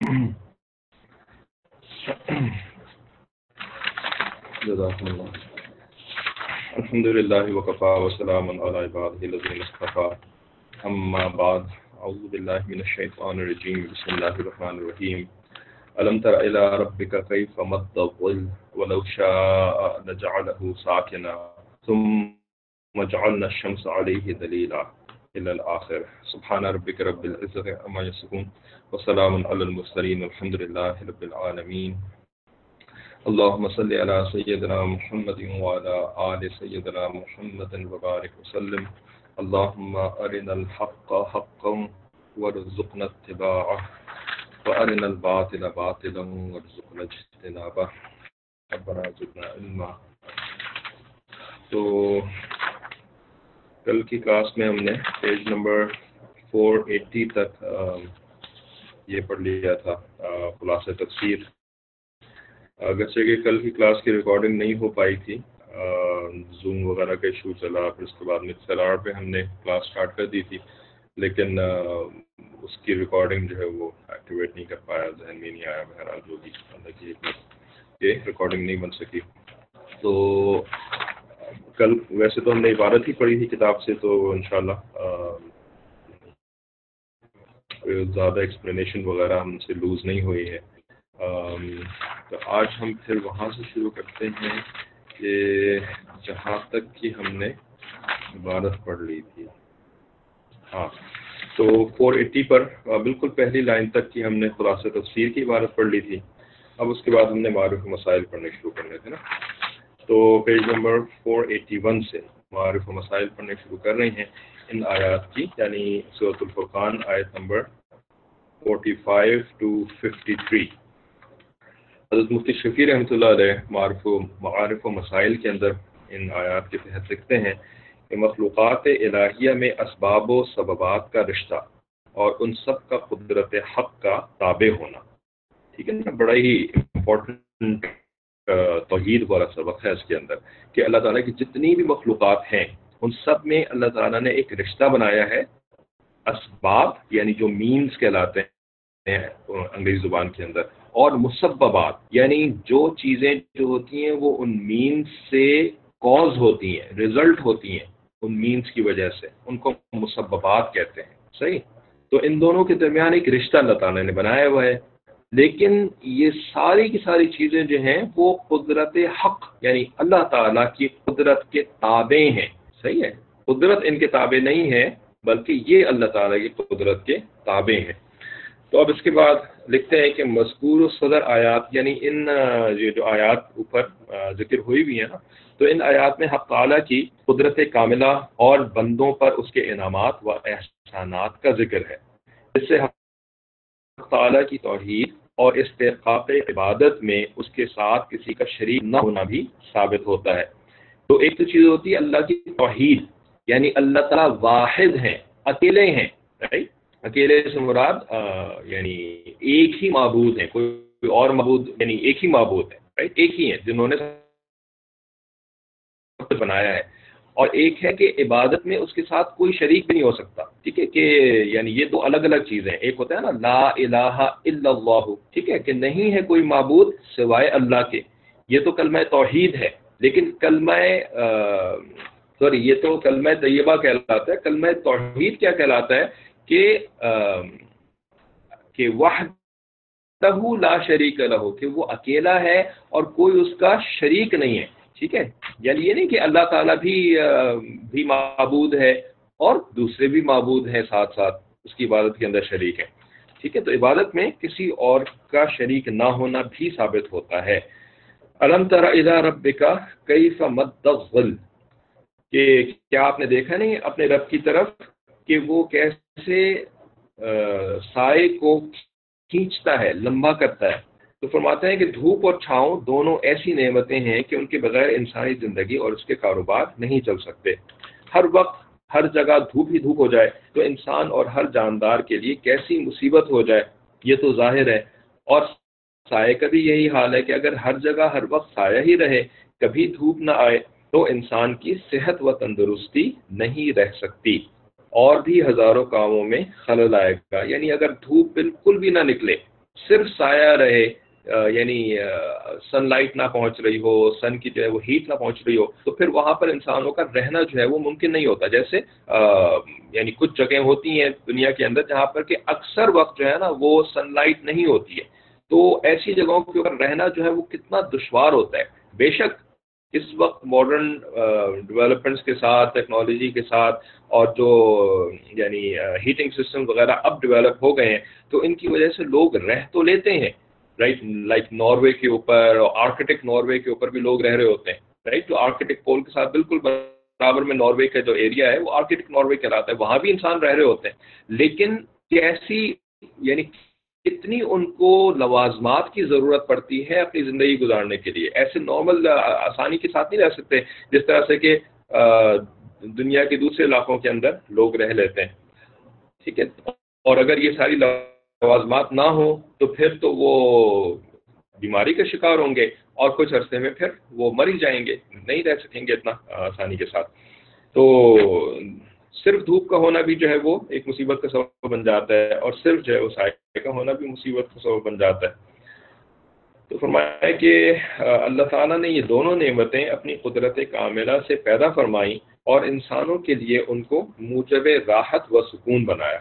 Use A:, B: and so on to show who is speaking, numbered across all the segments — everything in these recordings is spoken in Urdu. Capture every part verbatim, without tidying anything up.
A: جزاکم اللہ. الحمدللہ وکفا وسلام علی عبادہ الذین اصطفیٰ. اما بعد، اعوذ باللہ من الشیطان الرجیم. بسم اللہ الرحمن الرحیم. الم تر الی ربک کیف مد الظل ولو شاء لجعلہ ساکنا ثم جعلنا الشمس علیہ دلیلا الی الآخر. سبحان ربک رب العزۃ عما یصفون وسلام علی المرسلین والحمدللہ رب العالمین. اللهم صل على سيدنا محمد وعلى آل سيدنا محمد وبارك وسلم. اللهم أرنا الحق حقا وارزقنا اتباعه وأرنا الباطل باطلا وارزقنا اجتنابه. ربنا زدنا علما. تو کل کی کلاس میں ہم نے پیج نمبر چار سو اسی تک یہ پڑھ لیا تھا، خلاصہ تفسیر. اگرچہ کہ کل کی کلاس کی ریکارڈنگ نہیں ہو پائی تھی، زوم وغیرہ کا ایشو چلا، پھر اس کے بعد مکسر آر پہ ہم نے کلاس سٹارٹ کر دی تھی، لیکن اس کی ریکارڈنگ جو ہے وہ ایکٹیویٹ نہیں کر پایا، ذہن میں نہیں آیا. بہرحال جو بھی یہ ریکارڈنگ نہیں بن سکی. تو کل ویسے تو ہم نے عبارت ہی پڑھی تھی کتاب سے، تو انشاءاللہ زیادہ ایکسپلینیشن وغیرہ ہم سے لوز نہیں ہوئی ہے. تو آج ہم پھر وہاں سے شروع کرتے ہیں کہ جہاں تک کہ ہم نے عبارت پڑھ لی تھی. ہاں، تو چار سو اسی پر بالکل پہلی لائن تک کی ہم نے خلاصہ تفسیر کی عبارت پڑھ لی تھی. اب اس کے بعد ہم نے معروف مسائل پڑھنے شروع کرنے تھے نا. تو پیج نمبر چار سو اکیاسی سے معروف مسائل پڑھنے شروع کر رہے ہیں ان آیات کی، یعنی سورۃ الفرقان آیت نمبر پینتالیس ٹو ترپن. حضرت مفتی شفیع رحمۃ اللہ علیہ معارف و معارف و مسائل کے اندر ان آیات کے تحت لکھتے ہیں کہ مخلوقات الہیہ میں اسباب و سببات کا رشتہ اور ان سب کا قدرت حق کا تابع ہونا. ٹھیک ہے نا، بڑا ہی امپورٹنٹ توحید والا سبق ہے اس کے اندر کہ اللہ تعالیٰ کی جتنی بھی مخلوقات ہیں ان سب میں اللہ تعالیٰ نے ایک رشتہ بنایا ہے. اسباب یعنی جو مینز کہلاتے ہیں انگریزی زبان کے اندر، اور مسببات یعنی جو چیزیں جو ہوتی ہیں وہ ان مینز سے کاز ہوتی ہیں، ریزلٹ ہوتی ہیں ان مینز کی وجہ سے، ان کو مسببات کہتے ہیں. صحیح. تو ان دونوں کے درمیان ایک رشتہ اللہ تعالیٰ نے بنایا ہوا ہے، لیکن یہ ساری کی ساری چیزیں جو ہیں وہ قدرت حق یعنی اللہ تعالیٰ کی قدرت کے تابع ہیں. صحیح ہے، قدرت ان کے تابع نہیں ہے بلکہ یہ اللہ تعالیٰ کی قدرت کے تابع ہیں. تو اب اس کے بعد لکھتے ہیں کہ مذکور و صدر آیات، یعنی ان یہ جو آیات اوپر ذکر ہوئی بھی ہیں نا، تو ان آیات میں حق تعالیٰ کی قدرت کاملہ اور بندوں پر اس کے انعامات و احسانات کا ذکر ہے. اس سے حق تعالیٰ کی توحید اور استحقاق عبادت میں اس کے ساتھ کسی کا شریک نہ ہونا بھی ثابت ہوتا ہے. تو ایک تو چیز ہوتی ہے اللہ کی توحید، یعنی اللہ تعالیٰ واحد ہیں، اکیلے ہیں. رائٹ، اکیلے سے مراد آ, یعنی ایک ہی معبود ہے، کوئی اور معبود یعنی ایک ہی معبود ہے. رائٹ، ایک ہی ہے جنہوں نے بنایا ہے. اور ایک ہے کہ عبادت میں اس کے ساتھ کوئی شریک بھی نہیں ہو سکتا. ٹھیک ہے، کہ یعنی یہ دو الگ الگ چیزیں ہیں. ایک ہوتا ہے نا لا الہ الا اللہ، ٹھیک ہے، کہ نہیں ہے کوئی معبود سوائے اللہ کے. یہ تو کلمہ توحید ہے. لیکن کلمہ سوری یہ تو کلمہ طیبہ کہلاتا ہے. کلمہ توحید کیا کہلاتا ہے کہ کہ وحدہ لا شریک لہ، کہ وہ اکیلا ہے اور کوئی اس کا شریک نہیں ہے. ٹھیک ہے، یعنی یہ نہیں کہ اللہ تعالیٰ بھی بھی معبود ہے اور دوسرے بھی معبود ہیں ساتھ ساتھ اس کی عبادت کے اندر شریک ہیں. ٹھیک ہے، تو عبادت میں کسی اور کا شریک نہ ہونا بھی ثابت ہوتا ہے. الم تر الی ربک کیف مد الظل، کہ کیا آپ نے دیکھا نہیں اپنے رب کی طرف کہ وہ کیسے سائے کو کھینچتا ہے، لمبا کرتا ہے. تو فرماتے ہیں کہ دھوپ اور چھاؤں دونوں ایسی نعمتیں ہیں کہ ان کے بغیر انسانی زندگی اور اس کے کاروبار نہیں چل سکتے. ہر وقت ہر جگہ دھوپ ہی دھوپ ہو جائے تو انسان اور ہر جاندار کے لیے کیسی مصیبت ہو جائے، یہ تو ظاہر ہے. اور سائے کا بھی یہی حال ہے کہ اگر ہر جگہ ہر وقت سایہ ہی رہے، کبھی دھوپ نہ آئے، تو انسان کی صحت و تندرستی نہیں رہ سکتی اور بھی ہزاروں کاموں میں خلل آئے گا. یعنی اگر دھوپ بالکل بھی نہ نکلے صرف سایہ رہے، یعنی سن لائٹ نہ پہنچ رہی ہو، سن کی جو ہے وہ ہیٹ نہ پہنچ رہی ہو، تو پھر وہاں پر انسانوں کا رہنا جو ہے وہ ممکن نہیں ہوتا. جیسے یعنی کچھ جگہیں ہوتی ہیں دنیا کے اندر جہاں پر کہ اکثر وقت جو ہے نا وہ سن لائٹ نہیں ہوتی ہے، تو ایسی جگہوں کے اوپر رہنا جو ہے وہ کتنا دشوار ہوتا ہے. بے شک اس وقت ماڈرن ڈیولپمنٹس کے ساتھ، ٹیکنالوجی کے ساتھ، اور جو یعنی ہیٹنگ سسٹم وغیرہ اب ڈیولپ ہو گئے ہیں، تو ان کی وجہ سے لوگ رہ تو لیتے ہیں، رائٹ. لائک ناروے کے اوپر، اور آرکٹک ناروے کے اوپر بھی لوگ رہ رہے ہوتے ہیں، رائٹ. جو آرکٹک پول کے ساتھ بالکل برابر میں ناروے کا جو ایریا ہے وہ آرکٹک ناروے کہلاتا ہے، وہاں بھی انسان رہ رہے ہوتے ہیں. لیکن کیسی یعنی کتنی ان کو لوازمات کی ضرورت پڑتی ہے اپنی زندگی گزارنے کے لیے. ایسے نارمل آسانی کے ساتھ نہیں رہ سکتے جس طرح سے کہ دنیا کے دوسرے علاقوں کے اندر لوگ رہ لیتے ہیں، ٹھیک ہے. اور اگر یہ ساری لوازمات نہ ہوں تو پھر تو وہ بیماری کا شکار ہوں گے، اور کچھ عرصے میں پھر وہ مر ہی جائیں گے، نہیں رہ سکیں گے اتنا آسانی کے ساتھ. تو صرف دھوپ کا ہونا بھی جو ہے وہ ایک مصیبت کا سبب بن جاتا ہے، اور صرف جو ہے وہ سائے کا ہونا بھی مصیبت کا سبب بن جاتا ہے. تو فرمایا کہ اللہ تعالیٰ نے یہ دونوں نعمتیں اپنی قدرت کاملہ سے پیدا فرمائیں اور انسانوں کے لیے ان کو موجب راحت و سکون بنایا.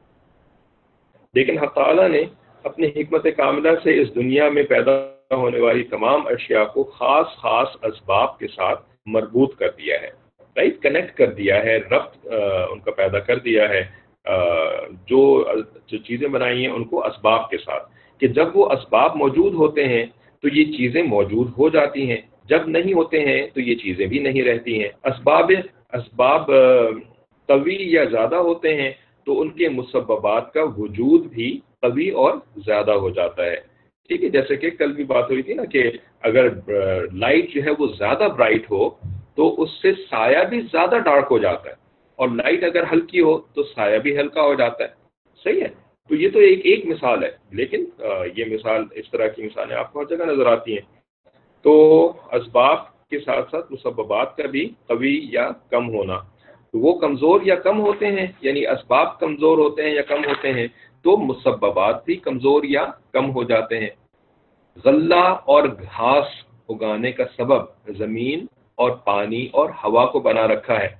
A: لیکن حق تعالیٰ نے اپنی حکمت کاملہ سے اس دنیا میں پیدا ہونے والی تمام اشیاء کو خاص خاص اسباب کے ساتھ مربوط کر دیا ہے، رائٹ، کنیکٹ کر دیا ہے، ربط ان کا پیدا کر دیا ہے. جو جو چیزیں بنائی ہیں ان کو اسباب کے ساتھ، کہ جب وہ اسباب موجود ہوتے ہیں تو یہ چیزیں موجود ہو جاتی ہیں، جب نہیں ہوتے ہیں تو یہ چیزیں بھی نہیں رہتی ہیں. اسباب اسباب قوی یا زیادہ ہوتے ہیں تو ان کے مسببات کا وجود بھی قوی اور زیادہ ہو جاتا ہے، ٹھیک ہے. جیسے کہ کل بھی بات ہوئی تھی نا کہ اگر لائٹ جو ہے وہ زیادہ برائٹ ہو تو اس سے سایہ بھی زیادہ ڈارک ہو جاتا ہے، اور لائٹ اگر ہلکی ہو تو سایہ بھی ہلکا ہو جاتا ہے، صحیح ہے. تو یہ تو ایک ایک مثال ہے، لیکن یہ مثال اس طرح کی مثالیں آپ کو ہر جگہ نظر آتی ہیں. تو اسباب کے ساتھ ساتھ مسببات کا بھی قوی یا کم ہونا، تو وہ کمزور یا کم ہوتے ہیں، یعنی اسباب کمزور ہوتے ہیں یا کم ہوتے ہیں تو مسببات بھی کمزور یا کم ہو جاتے ہیں. غلہ اور گھاس اگانے کا سبب زمین اور پانی اور ہوا کو بنا رکھا ہے،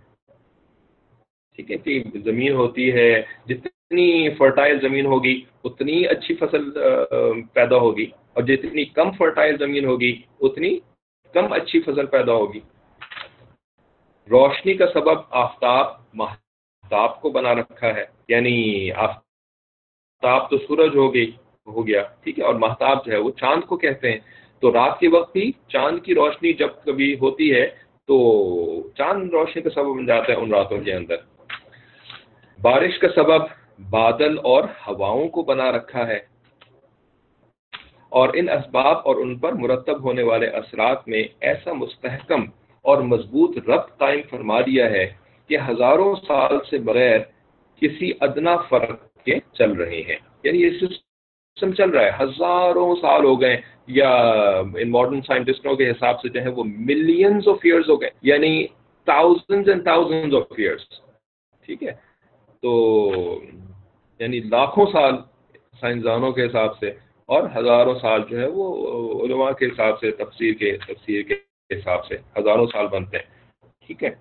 A: ٹھیک ہے. کہ زمین ہوتی ہے، جتنی فرٹائل زمین ہوگی اتنی اچھی فصل پیدا ہوگی، اور جتنی کم فرٹائل زمین ہوگی اتنی کم اچھی فصل پیدا ہوگی. روشنی کا سبب آفتاب مہتاب کو بنا رکھا ہے، یعنی آفتاب تو سورج ہو گئی ہو گیا ٹھیک ہے، اور مہتاب جو ہے وہ چاند کو کہتے ہیں. تو رات کے وقت بھی چاند کی روشنی جب کبھی ہوتی ہے تو چاند روشنی کا سبب بن جاتا ہے ان راتوں کے اندر. بارش کا سبب بادل اور ہواؤں کو بنا رکھا ہے، اور ان اسباب اور ان پر مرتب ہونے والے اثرات میں ایسا مستحکم اور مضبوط ربط قائم فرما دیا ہے کہ ہزاروں سال سے بغیر کسی ادنا فرق کے چل رہے ہیں. یعنی یہ سسٹم چل رہا ہے، ہزاروں سال ہو گئے، یا ان ماڈرن سائنٹسٹوں کے حساب سے جو ہے وہ ملینز آف ایئرز ہو گئے، یعنی thousands and thousands of years, ٹھیک ہے. تو یعنی لاکھوں سال سائنسدانوں کے حساب سے، اور ہزاروں سال جو ہے وہ علماء کے حساب سے، تفسیر کے تفسیر کے حساب سے ہزاروں سال بنتے ہیں، ٹھیک ہے.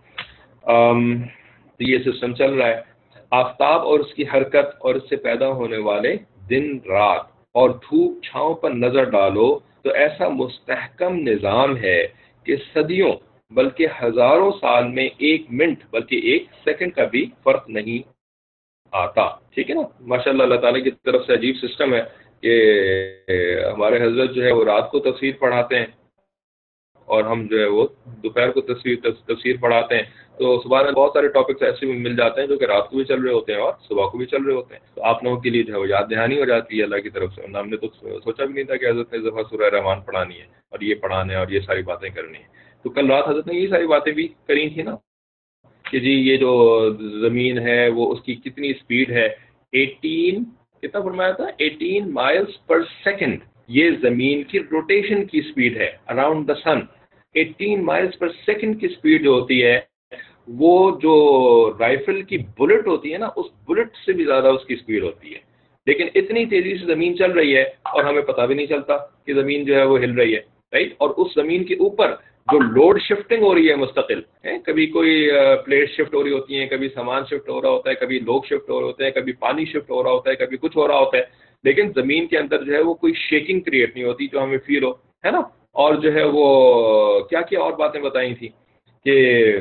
A: تو یہ سسٹم چل رہا ہے. آفتاب اور اس کی حرکت اور اس سے پیدا ہونے والے دن رات اور دھوپ چھاؤں پر نظر ڈالو تو ایسا مستحکم نظام ہے کہ صدیوں بلکہ ہزاروں سال میں ایک منٹ بلکہ ایک سیکنڈ کا بھی فرق نہیں آتا، ٹھیک ہے نا. ماشاء اللہ اللہ تعالیٰ کی طرف سے عجیب سسٹم ہے کہ ہمارے حضرت جو ہے وہ رات کو تفسیر پڑھاتے ہیں اور ہم جو ہے وہ دوپہر کو تفسیر تفسیر پڑھاتے ہیں. تو صبح میں بہت سارے ٹاپکس ایسے بھی مل جاتے ہیں جو کہ رات کو بھی چل رہے ہوتے ہیں اور صبح کو بھی چل رہے ہوتے ہیں. تو آپ لوگوں کے لیے جو ہے وہ یاد دہانی ہو جاتی ہے اللہ کی طرف سے. ہم نے تو سوچا بھی نہیں تھا کہ حضرت نے دفعہ سورہ رحمان پڑھانی ہے اور یہ پڑھانا ہے اور یہ ساری باتیں کرنی ہیں. تو کل رات حضرت نے یہ ساری باتیں بھی کری تھیں نا کہ جی یہ جو زمین ہے وہ اس کی کتنی اسپیڈ ہے، ایٹین کتنا فرمایا تھا، ایٹین مائلز پر سیکنڈ یہ زمین کی روٹیشن کی اسپیڈ ہے around the sun. Eighteen miles پر سیکنڈ کی اسپیڈ جو ہوتی ہے وہ جو رائفل کی بلٹ ہوتی ہے نا اس بلٹ سے بھی زیادہ اس کی اسپیڈ ہوتی ہے. لیکن اتنی تیزی سے زمین چل رہی ہے اور ہمیں پتہ بھی نہیں چلتا کہ زمین جو ہے وہ ہل رہی ہے، رائٹ. اور اس زمین کے اوپر جو لوڈ شفٹنگ ہو رہی ہے مستقل ہے، کبھی کوئی پلیٹ شفٹ ہو رہی ہوتی ہیں، کبھی سامان شفٹ ہو رہا ہوتا ہے، کبھی لوگ شفٹ ہو رہے ہوتے ہیں، کبھی پانی شفٹ ہو رہا ہوتا ہے، کبھی کچھ ہو رہا ہوتا ہے، لیکن زمین کے اندر جو ہے وہ کوئی شیکنگ کریٹ نہیں ہوتی جو ہمیں فیل ہو، ہے نا. اور جو ہے وہ کیا کیا اور باتیں بتائی تھیں کہ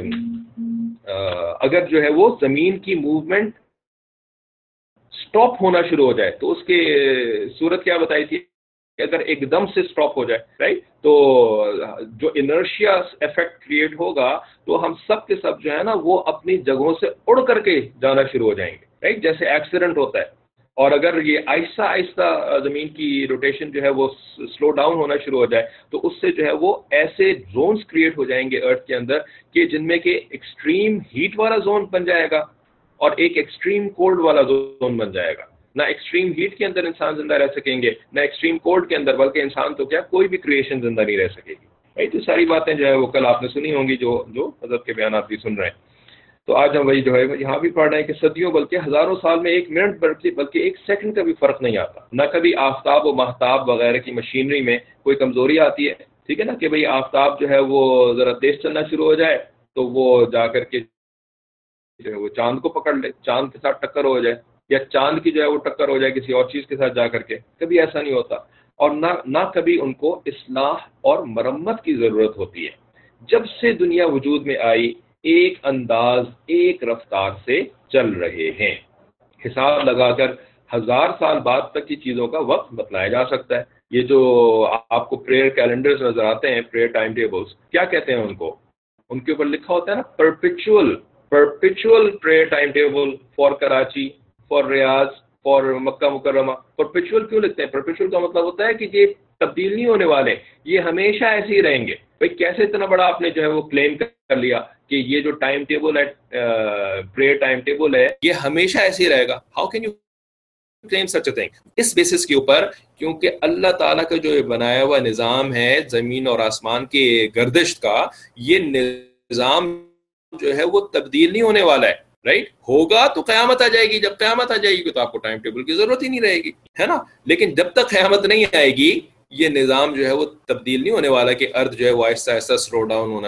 A: اگر جو ہے وہ زمین کی موومنٹ سٹاپ ہونا شروع ہو جائے تو اس کی صورت کیا بتائی تھی کہ اگر ایک دم سے سٹاپ ہو جائے، رائٹ، تو جو انرشیا افیکٹ کریٹ ہوگا تو ہم سب کے سب جو ہے نا وہ اپنی جگہوں سے اڑ کر کے جانا شروع ہو جائیں گے، رائٹ، جیسے ایکسیڈنٹ ہوتا ہے. اور اگر یہ آہستہ آہستہ زمین کی روٹیشن جو ہے وہ سلو ڈاؤن ہونا شروع ہو جائے تو اس سے جو ہے وہ ایسے زونز کریٹ ہو جائیں گے ارتھ کے اندر کہ جن میں کہ ایکسٹریم ہیٹ والا زون بن جائے گا اور ایک ایکسٹریم کولڈ والا زون بن جائے گا. نہ ایکسٹریم ہیٹ کے اندر انسان زندہ رہ سکیں گے، نہ ایکسٹریم کولڈ کے اندر، بلکہ انسان تو کیا کوئی بھی کریشن زندہ نہیں رہ سکے گی. بھائی تو ساری باتیں جو ہے وہ کل آپ نے سنی ہوں گی، جو جو حضرت کے بیانات بھی سن رہے ہیں. تو آج ہم وہی جو ہے یہاں بھی پڑھ رہے ہیں کہ صدیوں بلکہ ہزاروں سال میں ایک منٹ بلکہ بلکہ ایک سیکنڈ کا بھی فرق نہیں آتا. نہ کبھی آفتاب و مہتاب وغیرہ کی مشینری میں کوئی کمزوری آتی ہے، ٹھیک ہے نا، کہ بھئی آفتاب جو ہے وہ ذرا تیز چلنا شروع ہو جائے تو وہ جا کر کے جو ہے وہ چاند کو پکڑ لے، چاند کے ساتھ ٹکر ہو جائے، یا چاند کی جو ہے وہ ٹکر ہو جائے کسی اور چیز کے ساتھ جا کر کے. کبھی ایسا نہیں ہوتا. اور نہ نہ کبھی ان کو اصلاح اور مرمت کی ضرورت ہوتی ہے. جب سے دنیا وجود میں آئی ایک انداز ایک رفتار سے چل رہے ہیں. حساب لگا کر ہزار سال بعد تک کی چیزوں کا وقت بتلایا جا سکتا ہے. یہ جو آپ کو پریئر کیلنڈرز نظر آتے ہیں، پریئر ٹائم ٹیبلز، کیا کہتے ہیں ان کو؟ ان کے اوپر لکھا ہوتا ہے نا perpetual perpetual prayer timetable for Karachi, for Riyadh, for مکہ مکرمہ. perpetual کیوں لکھتے ہیں؟ perpetual کا مطلب ہوتا ہے کہ یہ تبدیل نہیں ہونے والے، یہ ہمیشہ ایسے ہی رہیں گے. بھائی کیسے اتنا بڑا آپ نے جو ہے وہ کلیم کر لیا کہ یہ جو ٹائم ٹیبل ہے، پریئر ٹائم ٹیبل ہے، یہ ہمیشہ ایسے ہی رہے گا؟ How can you claim such a thing? اس بیسس کے اوپر، کیونکہ اللہ تعالیٰ کا جو بنایا ہوا نظام ہے زمین اور آسمان کی گردش کا، یہ نظام جو ہے وہ تبدیل نہیں ہونے والا ہے، رائٹ. ہوگا تو قیامت آ جائے گی، جب قیامت آ جائے گی تو آپ کو ٹائم ٹیبل کی ضرورت ہی نہیں رہے گی، ہے نا. لیکن جب تک قیامت نہیں آئے گی یہ نظام جو ہے وہ تبدیل نہیں ہونے والا کہ ارتھ جو ہے وہ آہستہ آہستہ سلو ڈاؤن ہونا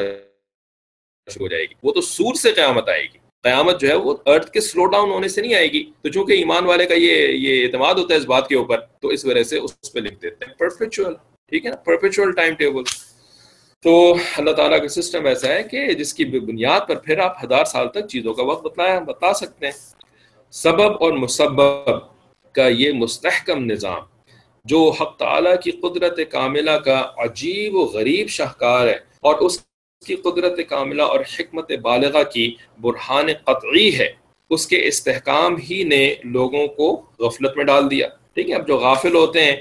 A: شروع ہو جائے گی. وہ تو سور سے قیامت آئے گی. قیامت جو ہے وہ ارتھ کے سلو ڈاؤن ہونے سے نہیں آئے گی. تو چونکہ ایمان والے کا یہ یہ اعتماد ہوتا ہے اس بات کے اوپر، تو اس وجہ سے اس پہ لکھ دیتے ہیں پرپیچول، ٹھیک ہے نا، پرپیچول ٹائم ٹیبل. تو اللہ تعالیٰ کا سسٹم ایسا ہے کہ جس کی بنیاد پر پھر آپ ہزار سال تک چیزوں کا وقت بتایا بتا سکتے ہیں. سبب اور مسبب کا یہ مستحکم نظام جو حق تعالیٰ کی قدرت کاملہ کا عجیب و غریب شاہکار ہے اور اس کی قدرت کاملہ اور حکمت بالغہ کی برہان قطعی ہے، اس کے استحکام ہی نے لوگوں کو غفلت میں ڈال دیا. ٹھیک ہے. اب جو غافل ہوتے ہیں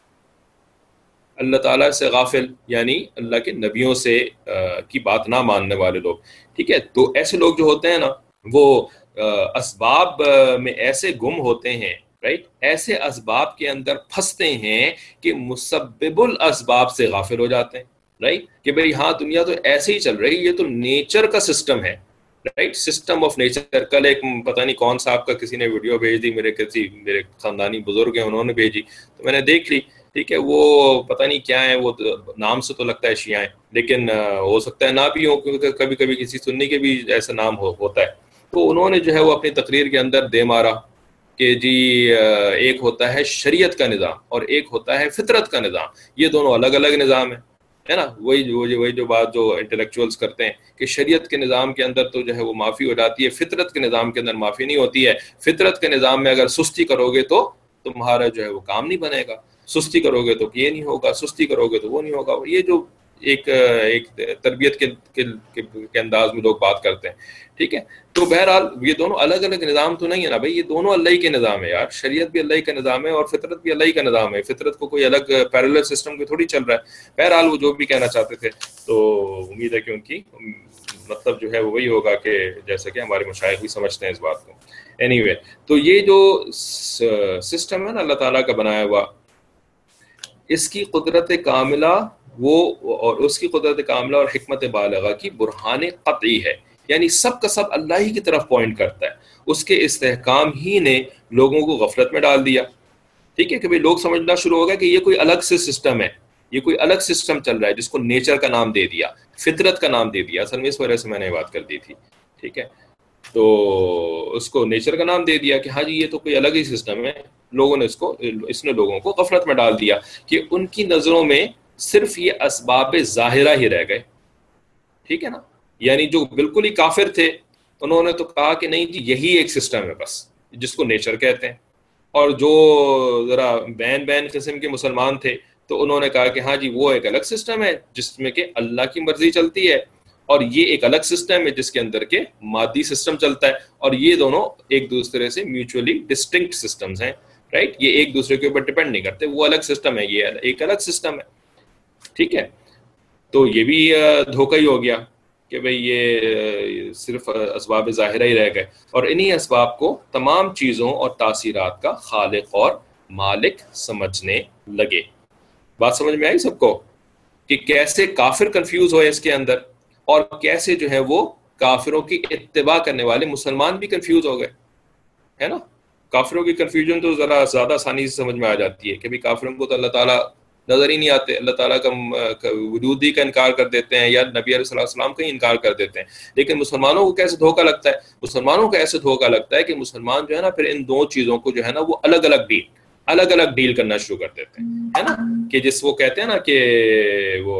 A: اللہ تعالیٰ سے غافل، یعنی اللہ کے نبیوں سے کی بات نہ ماننے والے لوگ، ٹھیک ہے، تو ایسے لوگ جو ہوتے ہیں نا وہ اسباب میں ایسے گم ہوتے ہیں، رائٹ، ایسے اسباب کے اندر پھنستے ہیں کہ مسبب الاسباب سے غافل ہو جاتے ہیں، رائٹ، کہ بھئی ہاں دنیا تو ایسے ہی چل رہی، یہ تو نیچر کا سسٹم ہے، رائٹ، سسٹم آف نیچر. کل ایک پتہ نہیں کون سا آپ کا کسی نے ویڈیو بھیج دی، میرے کسی میرے خاندانی بزرگ ہیں انہوں نے بھیجی، تو میں نے دیکھ لی. ٹھیک ہے، وہ پتہ نہیں کیا ہے، وہ نام سے تو لگتا ہے شیعہ ہیں، لیکن ہو سکتا ہے نہ بھی ہو، کیونکہ کبھی کبھی کسی سنی کے بھی ایسا نام ہو ہوتا ہے. تو انہوں نے جو ہے وہ اپنی تقریر کے اندر دے مارا کہ جی ایک ہوتا ہے شریعت کا نظام اور ایک ہوتا ہے فطرت کا نظام، یہ دونوں الگ الگ نظام ہیں، ہے نا. وہی وہی جو بات جو انٹلیکچوئلس کرتے ہیں کہ شریعت کے نظام کے اندر تو جو ہے وہ معافی ہو جاتی ہے، فطرت کے نظام کے اندر معافی نہیں ہوتی ہے. فطرت کے نظام میں اگر سستی کرو گے تو تمہارا جو ہے وہ کام نہیں بنے گا، سستی کرو گے تو یہ نہیں ہوگا، سستی کرو گے تو وہ نہیں ہوگا. یہ جو ایک ایک تربیت کے, کے, کے انداز میں لوگ بات کرتے ہیں، ٹھیک ہے. تو بہرحال یہ دونوں الگ الگ نظام تو نہیں ہے نا بھائی، یہ دونوں اللہ ہی کے نظام ہے یار. شریعت بھی اللہ ہی کا نظام ہے اور فطرت بھی اللہ ہی کا نظام ہے. فطرت کو کوئی الگ پیرلل سسٹم کو تھوڑی چل رہا ہے. بہرحال وہ جو بھی کہنا چاہتے تھے، تو امید ہے کہ ان کی مطلب جو ہے وہ وہی ہوگا کہ جیسا کہ ہمارے مشائخ بھی سمجھتے ہیں اس بات کو. اینی وے، تو یہ جو سسٹم ہے نا اللہ تعالیٰ کا بنایا ہوا، اس کی قدرت کاملہ وہ اور اس کی قدرت کاملہ اور حکمت بالغہ کی برہان قطعی ہے، یعنی سب کا سب اللہ ہی کی طرف پوائنٹ کرتا ہے. اس کے استحکام ہی نے لوگوں کو غفلت میں ڈال دیا. ٹھیک ہے, کہ بھائی لوگ سمجھنا شروع ہو گئے کہ یہ کوئی الگ سے سسٹم ہے, یہ کوئی الگ سسٹم چل رہا ہے جس کو نیچر کا نام دے دیا, فطرت کا نام دے دیا. اصل میں اس وجہ سے میں نے بات کر دی تھی. ٹھیک ہے, تو اس کو نیچر کا نام دے دیا کہ ہاں جی یہ تو کوئی الگ ہی سسٹم ہے. لوگوں نے اس کو اس نے لوگوں کو غفلت میں ڈال دیا کہ ان کی نظروں میں صرف یہ اسباب ظاہرہ ہی رہ گئے. ٹھیک ہے نا, یعنی جو بالکل ہی کافر تھے انہوں نے تو کہا کہ نہیں جی یہی ایک سسٹم ہے بس جس کو نیچر کہتے ہیں, اور جو ذرا بین بین قسم کے مسلمان تھے تو انہوں نے کہا کہ ہاں جی وہ ایک الگ سسٹم ہے جس میں کہ اللہ کی مرضی چلتی ہے, اور یہ ایک الگ سسٹم ہے جس کے اندر کے مادی سسٹم چلتا ہے, اور یہ دونوں ایک دوسرے سے میوچولی ڈسٹنکٹ سسٹمز ہیں. رائٹ, یہ ایک دوسرے کے اوپر ڈپینڈ نہیں کرتے, وہ الگ سسٹم ہے یہ ایک الگ سسٹم ہے. ٹھیک ہے, تو یہ بھی دھوکہ ہی ہو گیا کہ بھئی یہ صرف اسباب ظاہرہ ہی رہ گئے, اور انہی اسباب کو تمام چیزوں اور تاثیرات کا خالق اور مالک سمجھنے لگے. بات سمجھ میں آئی سب کو کہ کیسے کافر کنفیوز ہوئے اس کے اندر, اور کیسے جو ہے وہ کافروں کی اتباع کرنے والے مسلمان بھی کنفیوز ہو گئے, ہے نا. کافروں کی کنفیوژن تو ذرا زیادہ آسانی سے سمجھ میں آ جاتی ہے کہ بھئی کافروں کو تو اللہ تعالیٰ نظر ہی نہیں آتے, اللہ تعالیٰ کا وجود ہی کا انکار کر دیتے ہیں یا نبی علیہ الصلوۃ والسلام کا ہی انکار کر دیتے ہیں. لیکن مسلمانوں کو کیسے دھوکہ لگتا ہے, مسلمانوں کو ایسے دھوکہ لگتا ہے کہ مسلمان جو ہے نا پھر ان دو چیزوں کو جو ہے نا وہ الگ الگ ڈیل الگ الگ ڈیل کرنا شروع کر دیتے ہیں, ہے نا. کہ جس وہ کہتے ہیں نا کہ وہ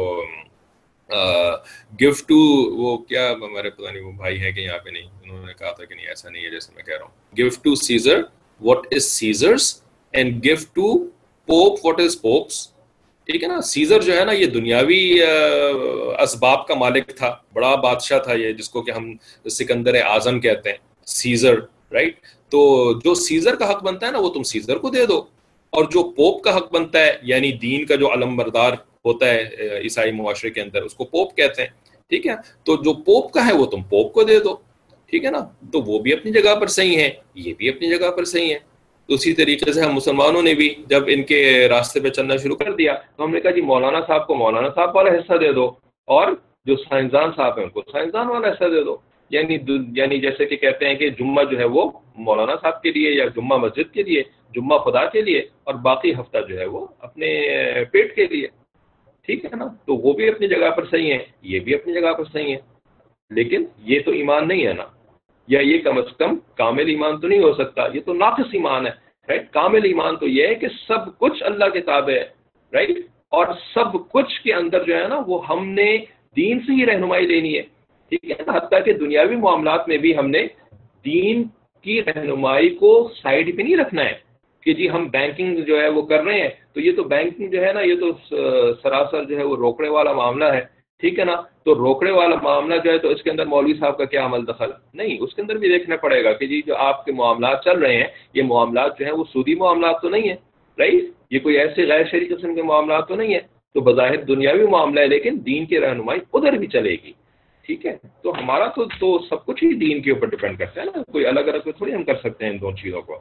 A: گفٹ ٹو وہ کیا ہمارے پتہ نہیں وہ بھائی ہے کہ یہاں پہ نہیں, انہوں نے کہا تھا کہ نہیں ایسا نہیں ہے جیسے میں کہہ رہا ہوں, gift to Caesar what is Caesar's and gift to Pope what is Pope's. ٹھیک ہے نا, سیزر جو ہے نا یہ دنیاوی اسباب کا مالک تھا, بڑا بادشاہ تھا یہ, جس کو کہ ہم سکندر اعظم کہتے ہیں, سیزر. رائٹ, تو جو سیزر کا حق بنتا ہے نا وہ تم سیزر کو دے دو, اور جو پوپ کا حق بنتا ہے یعنی دین کا جو علم بردار ہوتا ہے عیسائی معاشرے کے اندر اس کو پوپ کہتے ہیں. ٹھیک ہے, تو جو پوپ کا ہے وہ تم پوپ کو دے دو. ٹھیک ہے نا, تو وہ بھی اپنی جگہ پر صحیح ہے, یہ بھی اپنی جگہ پر صحیح ہے. تو اسی طریقے سے ہم مسلمانوں نے بھی جب ان کے راستے پہ چلنا شروع کر دیا تو ہم نے کہا جی مولانا صاحب کو مولانا صاحب والا حصہ دے دو, اور جو سائنسدان صاحب ہیں ان کو سائنسدان والا حصہ دے دو. یعنی یعنی جیسے کہ کہتے ہیں کہ جمعہ جو ہے وہ مولانا صاحب کے لیے, یا جمعہ مسجد کے لیے, جمعہ خدا کے لیے, اور باقی ہفتہ جو ہے وہ اپنے پیٹ کے لیے. ٹھیک ہے نا, تو وہ بھی اپنی جگہ پر صحیح ہے, یہ بھی اپنی جگہ پر صحیح ہے. لیکن یہ تو ایمان نہیں ہے نا, یا یہ کم از کم کامل ایمان تو نہیں ہو سکتا, یہ تو ناقص ایمان ہے. رائٹ, کامل ایمان تو یہ ہے کہ سب کچھ اللہ کے تابع ہے. رائٹ, اور سب کچھ کے اندر جو ہے نا وہ ہم نے دین سے ہی رہنمائی لینی ہے. ٹھیک ہے نا, حتیٰ کہ دنیاوی معاملات میں بھی ہم نے دین کی رہنمائی کو سائڈ پہ نہیں رکھنا ہے کہ جی ہم بینکنگ جو ہے وہ کر رہے ہیں تو یہ تو بینکنگ جو ہے نا یہ تو سراسر جو ہے وہ روکڑے والا معاملہ ہے. ٹھیک ہے نا, تو روکڑے والا معاملہ جو ہے تو اس کے اندر مولوی صاحب کا کیا عمل دخل نہیں, اس کے اندر بھی دیکھنا پڑے گا کہ جی جو آپ کے معاملات چل رہے ہیں یہ معاملات جو ہیں وہ سودی معاملات تو نہیں ہیں. رائٹ, یہ کوئی ایسے غیر شرعی قسم کے معاملات تو نہیں ہیں, تو بظاہر دنیاوی معاملہ ہے لیکن دین کی رہنمائی ادھر بھی چلے گی. ٹھیک ہے, تو ہمارا تو تو سب کچھ ہی دین کے اوپر ڈپینڈ کرتا ہے نا, کوئی الگ الگ تھوڑی ہم کر سکتے ہیں ان دو چیزوں کو.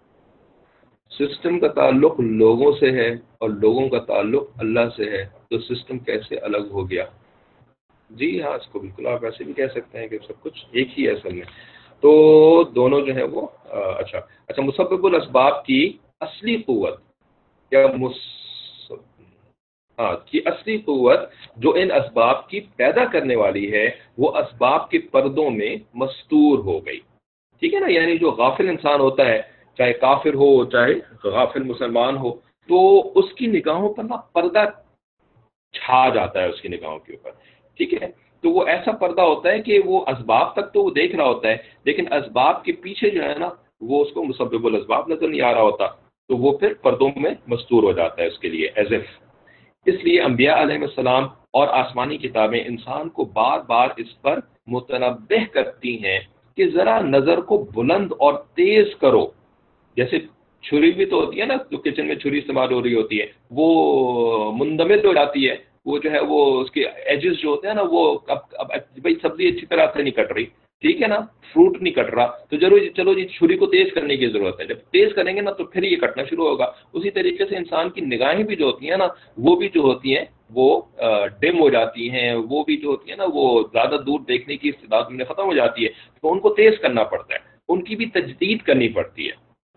A: سسٹم کا تعلق لوگوں سے ہے اور لوگوں کا تعلق اللہ سے ہے, تو سسٹم کیسے الگ ہو گیا؟ جی ہاں, اس کو بالکل آپ ایسے بھی کہہ سکتے ہیں کہ سب کچھ ایک ہی ہے اصل میں. تو دونوں جو ہے وہ اچھا اچھا مسبب الاسباب کی اصلی قوت یا مس ہاں کی اصلی قوت جو ان اسباب کی پیدا کرنے والی ہے وہ اسباب کے پردوں میں مستور ہو گئی. ٹھیک ہے نا, یعنی جو غافل انسان ہوتا ہے, چاہے کافر ہو چاہے غافل مسلمان ہو, تو اس کی نگاہوں پر نا پردہ چھا جاتا ہے اس کی نگاہوں کے اوپر. ٹھیک ہے, تو وہ ایسا پردہ ہوتا ہے کہ وہ اسباب تک تو وہ دیکھ رہا ہوتا ہے لیکن اسباب کے پیچھے جو ہے نا وہ اس کو مسبب الاسباب نظر نہیں آ رہا ہوتا, تو وہ پھر پردوں میں مستور ہو جاتا ہے اس کے لیے ایز اف. اس لیے انبیاء علیہ السلام اور آسمانی کتابیں انسان کو بار بار اس پر متنبہ کرتی ہیں کہ ذرا نظر کو بلند اور تیز کرو. جیسے چھری بھی تو ہوتی ہے نا, جو کچن میں چھری استعمال ہو رہی ہوتی ہے وہ مندمل ہو جاتی ہے, وہ جو ہے وہ اس کے ایجز جو ہوتے ہیں نا وہ اب اب بھائی سبزی اچھی طرح سے نہیں کٹ رہی, ٹھیک ہے نا, فروٹ نہیں کٹ رہا, تو ضرور چلو جی چھری کو تیز کرنے کی ضرورت ہے. جب تیز کریں گے نا تو پھر یہ کٹنا شروع ہوگا. اسی طریقے سے انسان کی نگاہیں بھی جو ہوتی ہیں نا وہ بھی جو ہوتی ہیں وہ ڈم ہو جاتی ہیں, وہ بھی جو ہوتی ہیں نا وہ زیادہ دور دیکھنے کی استعداد میں ختم ہو جاتی ہے, تو ان کو تیز کرنا پڑتا ہے, ان کی بھی تجدید کرنی پڑتی ہے.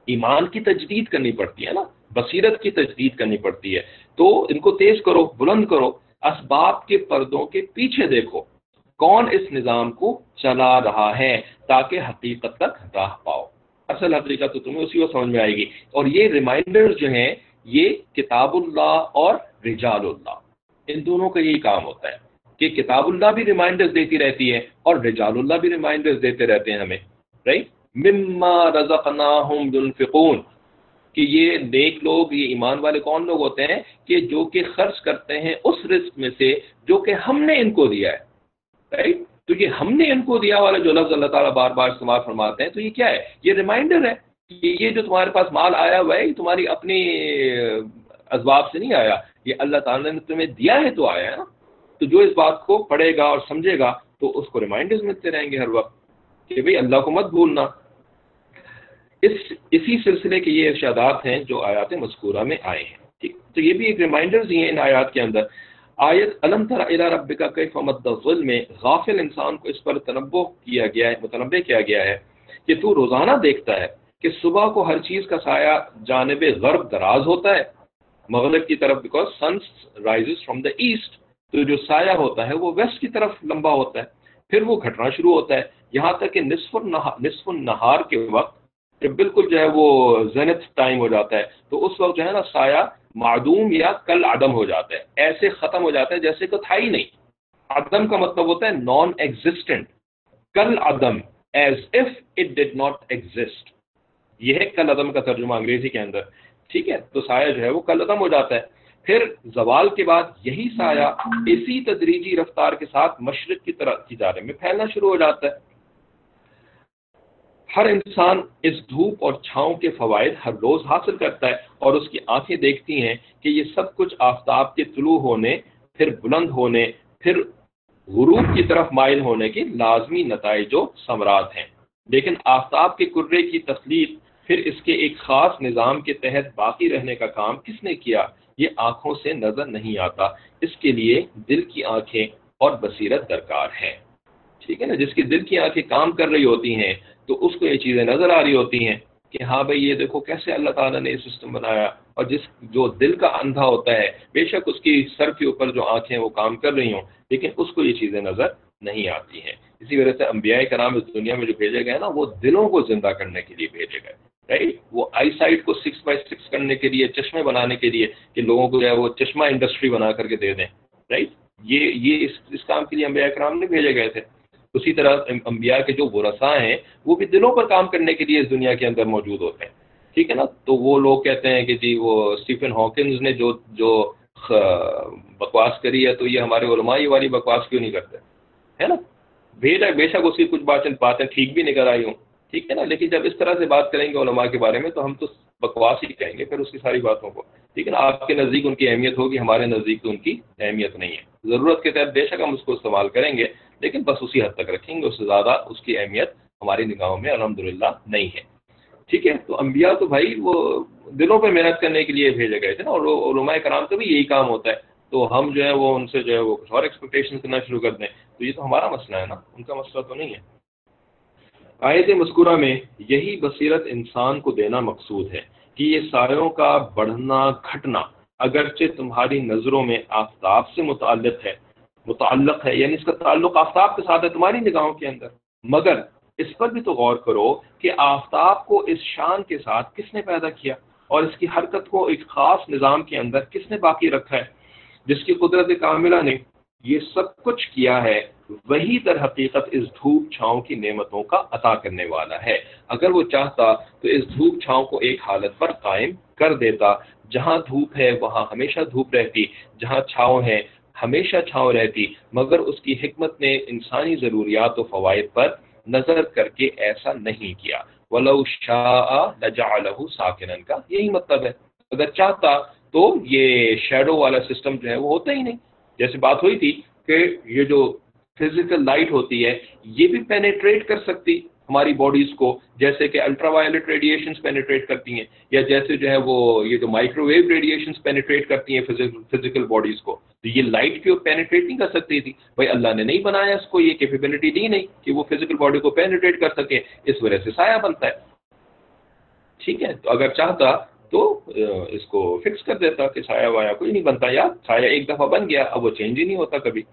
A: ایمان کی تجدید کرنی پڑتی ہے نا، بصیرت کی تجدید کرنی پڑتی ہے. تو ان کو تیز کرو، بلند کرو، اسباب کے پردوں کے پیچھے دیکھو کون اس نظام کو چلا رہا ہے تاکہ حقیقت تک راہ پاؤ. اصل حقیقت تو تمہیں اسی وقت سمجھ میں آئے گی. اور یہ ریمائنڈر جو ہیں یہ کتاب اللہ اور رجال اللہ، ان دونوں کا یہی کام ہوتا ہے کہ کتاب اللہ بھی ریمائنڈرز دیتی رہتی ہے اور رجال اللہ بھی ریمائنڈرز دیتے رہتے ہیں ہمیں، رائٹ. مما رزقناہم ينفقون، کہ یہ نیک لوگ، یہ ایمان والے کون لوگ ہوتے ہیں کہ جو کہ خرچ کرتے ہیں اس رزق میں سے جو کہ ہم نے ان کو دیا ہے، رائٹ. تو یہ ہم نے ان کو دیا والا جو لفظ اللہ تعالیٰ بار بار استعمال فرماتے ہیں، تو یہ کیا ہے؟ یہ ریمائنڈر ہے کہ یہ جو تمہارے پاس مال آیا ہوا ہے یہ تمہاری اپنی اسباب سے نہیں آیا، یہ اللہ تعالیٰ نے تمہیں دیا ہے تو آیا ہے نا. تو جو اس بات کو پڑھے گا اور سمجھے گا تو اس کو ریمائنڈرز ملتے رہیں گے ہر وقت کہ بھئی اللہ کو مت بھولنا. اس اسی سلسلے کے یہ ارشادات ہیں جو آیات مذکورہ میں آئے ہیں. ٹھیک، تو یہ بھی ایک ریمائنڈرز ہی ہیں ان آیات کے اندر. آیت الم تر الی ربک کیف مد الظل میں غافل انسان کو اس پر تنبہ کیا گیا ہے، متنبہ کیا گیا ہے کہ تو روزانہ دیکھتا ہے کہ صبح کو ہر چیز کا سایہ جانب غرب دراز ہوتا ہے، مغرب کی طرف، because sun rises from the east, تو جو سایہ ہوتا ہے وہ ویسٹ کی طرف لمبا ہوتا ہے، پھر وہ گھٹنا شروع ہوتا ہے یہاں تک کہ نصف النہار نصف النہار کے وقت جب بالکل جو ہے وہ زینت ٹائم ہو جاتا ہے تو اس وقت جو ہے نا سایہ معدوم یا کل عدم ہو جاتا ہے، ایسے ختم ہو جاتا ہے جیسے کہ تھا ہی نہیں. عدم کا مطلب ہوتا ہے نان ایگزسٹنٹ، کل عدم as if it did not exist, یہ ہے کل عدم کا ترجمہ انگریزی کے اندر. ٹھیک ہے، تو سایہ جو ہے وہ کل عدم ہو جاتا ہے. پھر زوال کے بعد یہی سایہ اسی تدریجی رفتار کے ساتھ مشرق کی طرف کی جانب میں پھیلنا شروع ہو جاتا ہے. ہر انسان اس دھوپ اور چھاؤں کے فوائد ہر روز حاصل کرتا ہے اور اس کی آنکھیں دیکھتی ہیں کہ یہ سب کچھ آفتاب کے طلوع ہونے، پھر بلند ہونے، پھر غروب کی طرف مائل ہونے کے لازمی نتائج و ثمرات ہیں. لیکن آفتاب کے کرے کی تخلیق، پھر اس کے ایک خاص نظام کے تحت باقی رہنے کا کام کس نے کیا، یہ آنکھوں سے نظر نہیں آتا. اس کے لیے دل کی آنکھیں اور بصیرت درکار ہے. ٹھیک ہے نا، جس کی دل کی آنکھیں کام کر رہی ہوتی ہیں تو اس کو یہ چیزیں نظر آ رہی ہوتی ہیں کہ ہاں بھئی یہ دیکھو کیسے اللہ تعالیٰ نے یہ سسٹم بنایا. اور جس جو دل کا اندھا ہوتا ہے بے شک اس کی سر کے اوپر جو آنکھیں وہ کام کر رہی ہوں لیکن اس کو یہ چیزیں نظر نہیں آتی ہیں. اسی وجہ سے انبیاء کرام اس دنیا میں جو بھیجے گئے نا وہ دلوں کو زندہ کرنے کے لیے بھیجے گئے، رائٹ. وہ آئی سائٹ کو سکس بائی سکس کرنے کے لیے، چشمے بنانے کے لیے کہ لوگوں کو جو ہے وہ چشمہ انڈسٹری بنا کر کے دے دیں، رائٹ. یہ یہ اس اس کام کے لیے انبیاء کرام نے بھیجے گئے تھے. اسی طرح انبیاء کے جو ورثاء ہیں وہ بھی دلوں پر کام کرنے کے لیے اس دنیا کے اندر موجود ہوتے ہیں. ٹھیک ہے نا. تو وہ لوگ کہتے ہیں کہ جی وہ اسٹیفن ہاکنز نے جو جو بکواس کری ہے تو یہ ہمارے علماء یہ والی بکواس کیوں نہیں کرتے، ہے نا. بے شک اس کی کچھ باتیں باتیں ٹھیک بھی نکل آئی ہوں، ٹھیک ہے نا، لیکن جب اس طرح سے بات کریں گے علماء کے بارے میں تو ہم تو بکواس ہی کہیں گے پھر اس کی ساری باتوں کو. ٹھیک ہے نا. آپ کے نزدیک ان کی اہمیت ہوگی، ہمارے نزدیک تو ان کی اہمیت نہیں ہے. ضرورت کے تحت بے شک ہم اس کو استعمال کریں گے لیکن بس اسی حد تک رکھیں گے، اس سے زیادہ اس کی اہمیت ہماری نگاہوں میں الحمدللہ نہیں ہے. ٹھیک ہے. تو انبیاء تو بھائی وہ دلوں پہ محنت کرنے کے لیے بھیجے گئے تھے نا، اور علماء کرام کا بھی یہی کام ہوتا ہے. تو ہم جو ہے وہ ان سے جو ہے وہ کچھ اور ایکسپیکٹیشن کرنا شروع کر دیں تو یہ تو ہمارا مسئلہ ہے نا، ان کا مسئلہ تو نہیں ہے. آیت مذکورہ میں یہی بصیرت انسان کو دینا مقصود ہے کہ یہ سایوں کا بڑھنا گھٹنا اگرچہ تمہاری نظروں میں آفتاب سے متعلق ہے متعلق ہے یعنی اس کا تعلق آفتاب کے ساتھ ہے تمہاری نگاہوں کے اندر، مگر اس پر بھی تو غور کرو کہ آفتاب کو اس شان کے ساتھ کس نے پیدا کیا اور اس کی حرکت کو ایک خاص نظام کے اندر کس نے باقی رکھا ہے. جس کی قدرت کاملہ نے یہ سب کچھ کیا ہے وہی در حقیقت اس دھوپ چھاؤں کی نعمتوں کا عطا کرنے والا ہے. اگر وہ چاہتا تو اس دھوپ چھاؤں کو ایک حالت پر قائم کر دیتا. جہاں دھوپ ہے وہاں ہمیشہ دھوپ رہتی، جہاں چھاؤں ہے ہمیشہ چھاؤں رہتی، مگر اس کی حکمت نے انسانی ضروریات و فوائد پر نظر کر کے ایسا نہیں کیا. وَلَوْ شَاءَ لَجَعَلَهُ سَاكِنًا کا یہی مطلب ہے. اگر چاہتا تو یہ شیڈو والا سسٹم جو ہے وہ ہوتا ہی نہیں. جیسے بات ہوئی تھی کہ یہ جو فزیکل لائٹ ہوتی ہے یہ بھی پینیٹریٹ کر سکتی ہماری باڈیز کو، جیسے کہ الٹرا وائلٹ ریڈیشنز پینیٹریٹ کرتی ہیں، یا جیسے جو ہے وہ یہ جو مائکرو ویو ریڈیشنز پینیٹریٹ کرتی ہیں فزیکل باڈیز کو. تو یہ لائٹ کی پینیٹریٹ نہیں کر سکتی تھی. بھائی اللہ نے نہیں بنایا اس کو، یہ کیپیبلٹی دی نہیں کہ وہ فزیکل باڈی کو پینیٹریٹ کر سکے، اس وجہ سے سایہ بنتا ہے. ٹھیک ہے، تو اگر چاہتا تو اس کو فکس کر دیتا کہ سایہ وایا کوئی نہیں بنتا، یا سایہ ایک دفعہ بن گیا اب وہ چینج ہی نہیں ہوتا کبھی۔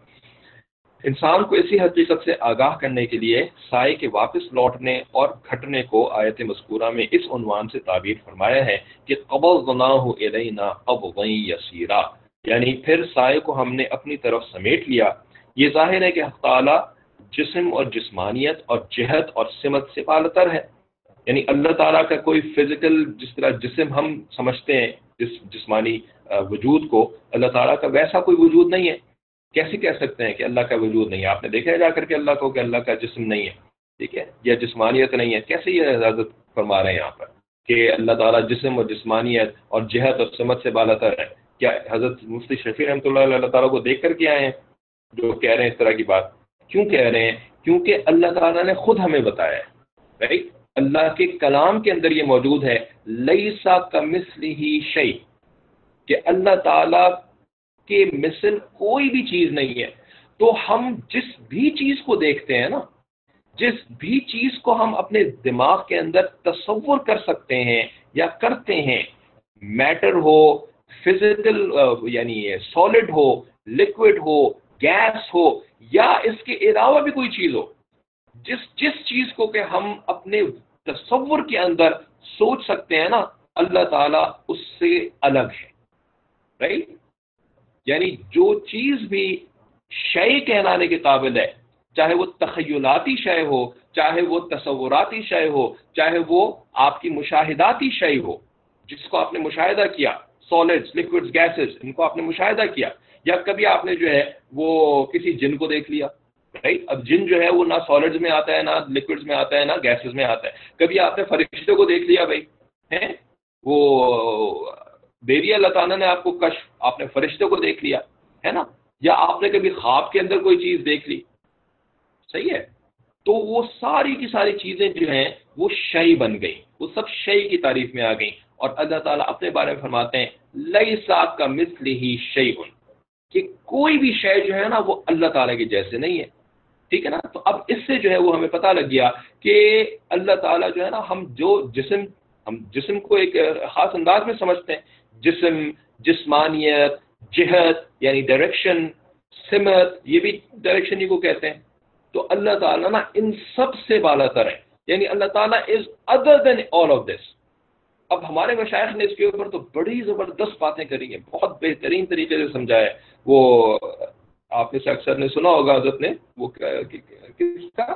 A: انسان کو اسی حقیقت سے آگاہ کرنے کے لیے سائے کے واپس لوٹنے اور گھٹنے کو آیت مذکورہ میں اس عنوان سے تعبیر فرمایا ہے کہ قبضناہ الینا قبضا یسیرا، یعنی پھر سائے کو ہم نے اپنی طرف سمیٹ لیا۔ یہ ظاہر ہے کہ حق تعالی جسم اور جسمانیت اور جہت اور سمت سے بالاتر ہے، یعنی اللہ تعالیٰ کا کوئی فزیکل، جس طرح جسم ہم سمجھتے ہیں جس جسمانی وجود کو، اللہ تعالیٰ کا ویسا کوئی وجود نہیں ہے۔ کیسے کہہ سکتے ہیں کہ اللہ کا وجود نہیں ہے؟ آپ نے دیکھا ہے جا کر کے اللہ کو کہ اللہ کا جسم نہیں ہے، ٹھیک ہے، یا جسمانیت نہیں ہے؟ کیسے یہ حضرت فرما رہے ہیں یہاں پر کہ اللہ تعالیٰ جسم اور جسمانیت اور جہت اور سمت سے بالاتر ہے؟ کیا حضرت مفتی شفیع رحمۃ اللہ علیہ اللہ تعالیٰ کو دیکھ کر کے آئے ہیں جو کہہ رہے ہیں اس طرح کی بات؟ کیوں کہہ رہے ہیں؟ کیونکہ اللہ تعالیٰ نے خود ہمیں بتایا ہے، رائٹ؟ اللہ کے کلام کے اندر یہ موجود ہے، لیسا کمثلہ شیء، کہ اللہ تعالیٰ کے مثل کوئی بھی چیز نہیں ہے۔ تو ہم جس بھی چیز کو دیکھتے ہیں نا، جس بھی چیز کو ہم اپنے دماغ کے اندر تصور کر سکتے ہیں یا کرتے ہیں، میٹر ہو، فزیکل یعنی سالڈ ہو، لکوڈ ہو، گیس ہو، یا اس کے علاوہ بھی کوئی چیز ہو، جس جس چیز کو کہ ہم اپنے تصور کے اندر سوچ سکتے ہیں نا، اللہ تعالیٰ اس سے الگ ہے، رائٹ؟ یعنی جو چیز بھی شے کہلانے کے قابل ہے، چاہے وہ تخیلاتی شے ہو، چاہے وہ تصوراتی شے ہو، چاہے وہ آپ کی مشاہداتی شے ہو، جس کو آپ نے مشاہدہ کیا، سالڈز، لکوڈز، گیسز، ان کو آپ نے مشاہدہ کیا، یا کبھی آپ نے جو ہے وہ کسی جن کو دیکھ لیا، رائٹ؟ اب جن جو ہے وہ نہ سالڈز میں آتا ہے، نہ لکوڈز میں آتا ہے، نہ گیسز میں آتا ہے۔ کبھی آپ نے فرشتوں کو دیکھ لیا بھائی، ہیں وہ دے دیا اللہ تعالیٰ نے آپ کو کشف، آپ نے فرشتوں کو دیکھ لیا، ہے نا؟ یا آپ نے کبھی خواب کے اندر کوئی چیز دیکھ لی، صحیح ہے؟ تو وہ ساری کی ساری چیزیں جو ہیں وہ شے بن گئیں، وہ سب شے کی تعریف میں آ گئیں، اور اللہ تعالیٰ اپنے بارے میں فرماتے ہیں لیسا کمثلہ شیء، کہ کوئی بھی شے جو ہے نا وہ اللہ تعالیٰ کے جیسے نہیں ہے، ٹھیک ہے نا؟ تو اب اس سے جو ہے وہ ہمیں پتہ لگ گیا کہ اللہ تعالیٰ جو ہے نا، ہم جو جسم ہم جسم کو ایک خاص انداز میں سمجھتے ہیں، جسم، جسمانیت، جہت یعنی ڈائریکشن، سمت یہ بھی ڈائریکشن ہی کو کہتے ہیں، تو اللہ تعالیٰ نا ان سب سے بالاتر ہے، یعنی اللہ تعالیٰ is other then all of this. اب ہمارے مشائخ نے اس کے اوپر تو بڑی زبردست باتیں کری ہیں، بہت بہترین طریقے سے سمجھایا ہے۔ وہ آپ نے سے اکثر نے سنا ہوگا حضرت نے، وہ کس کا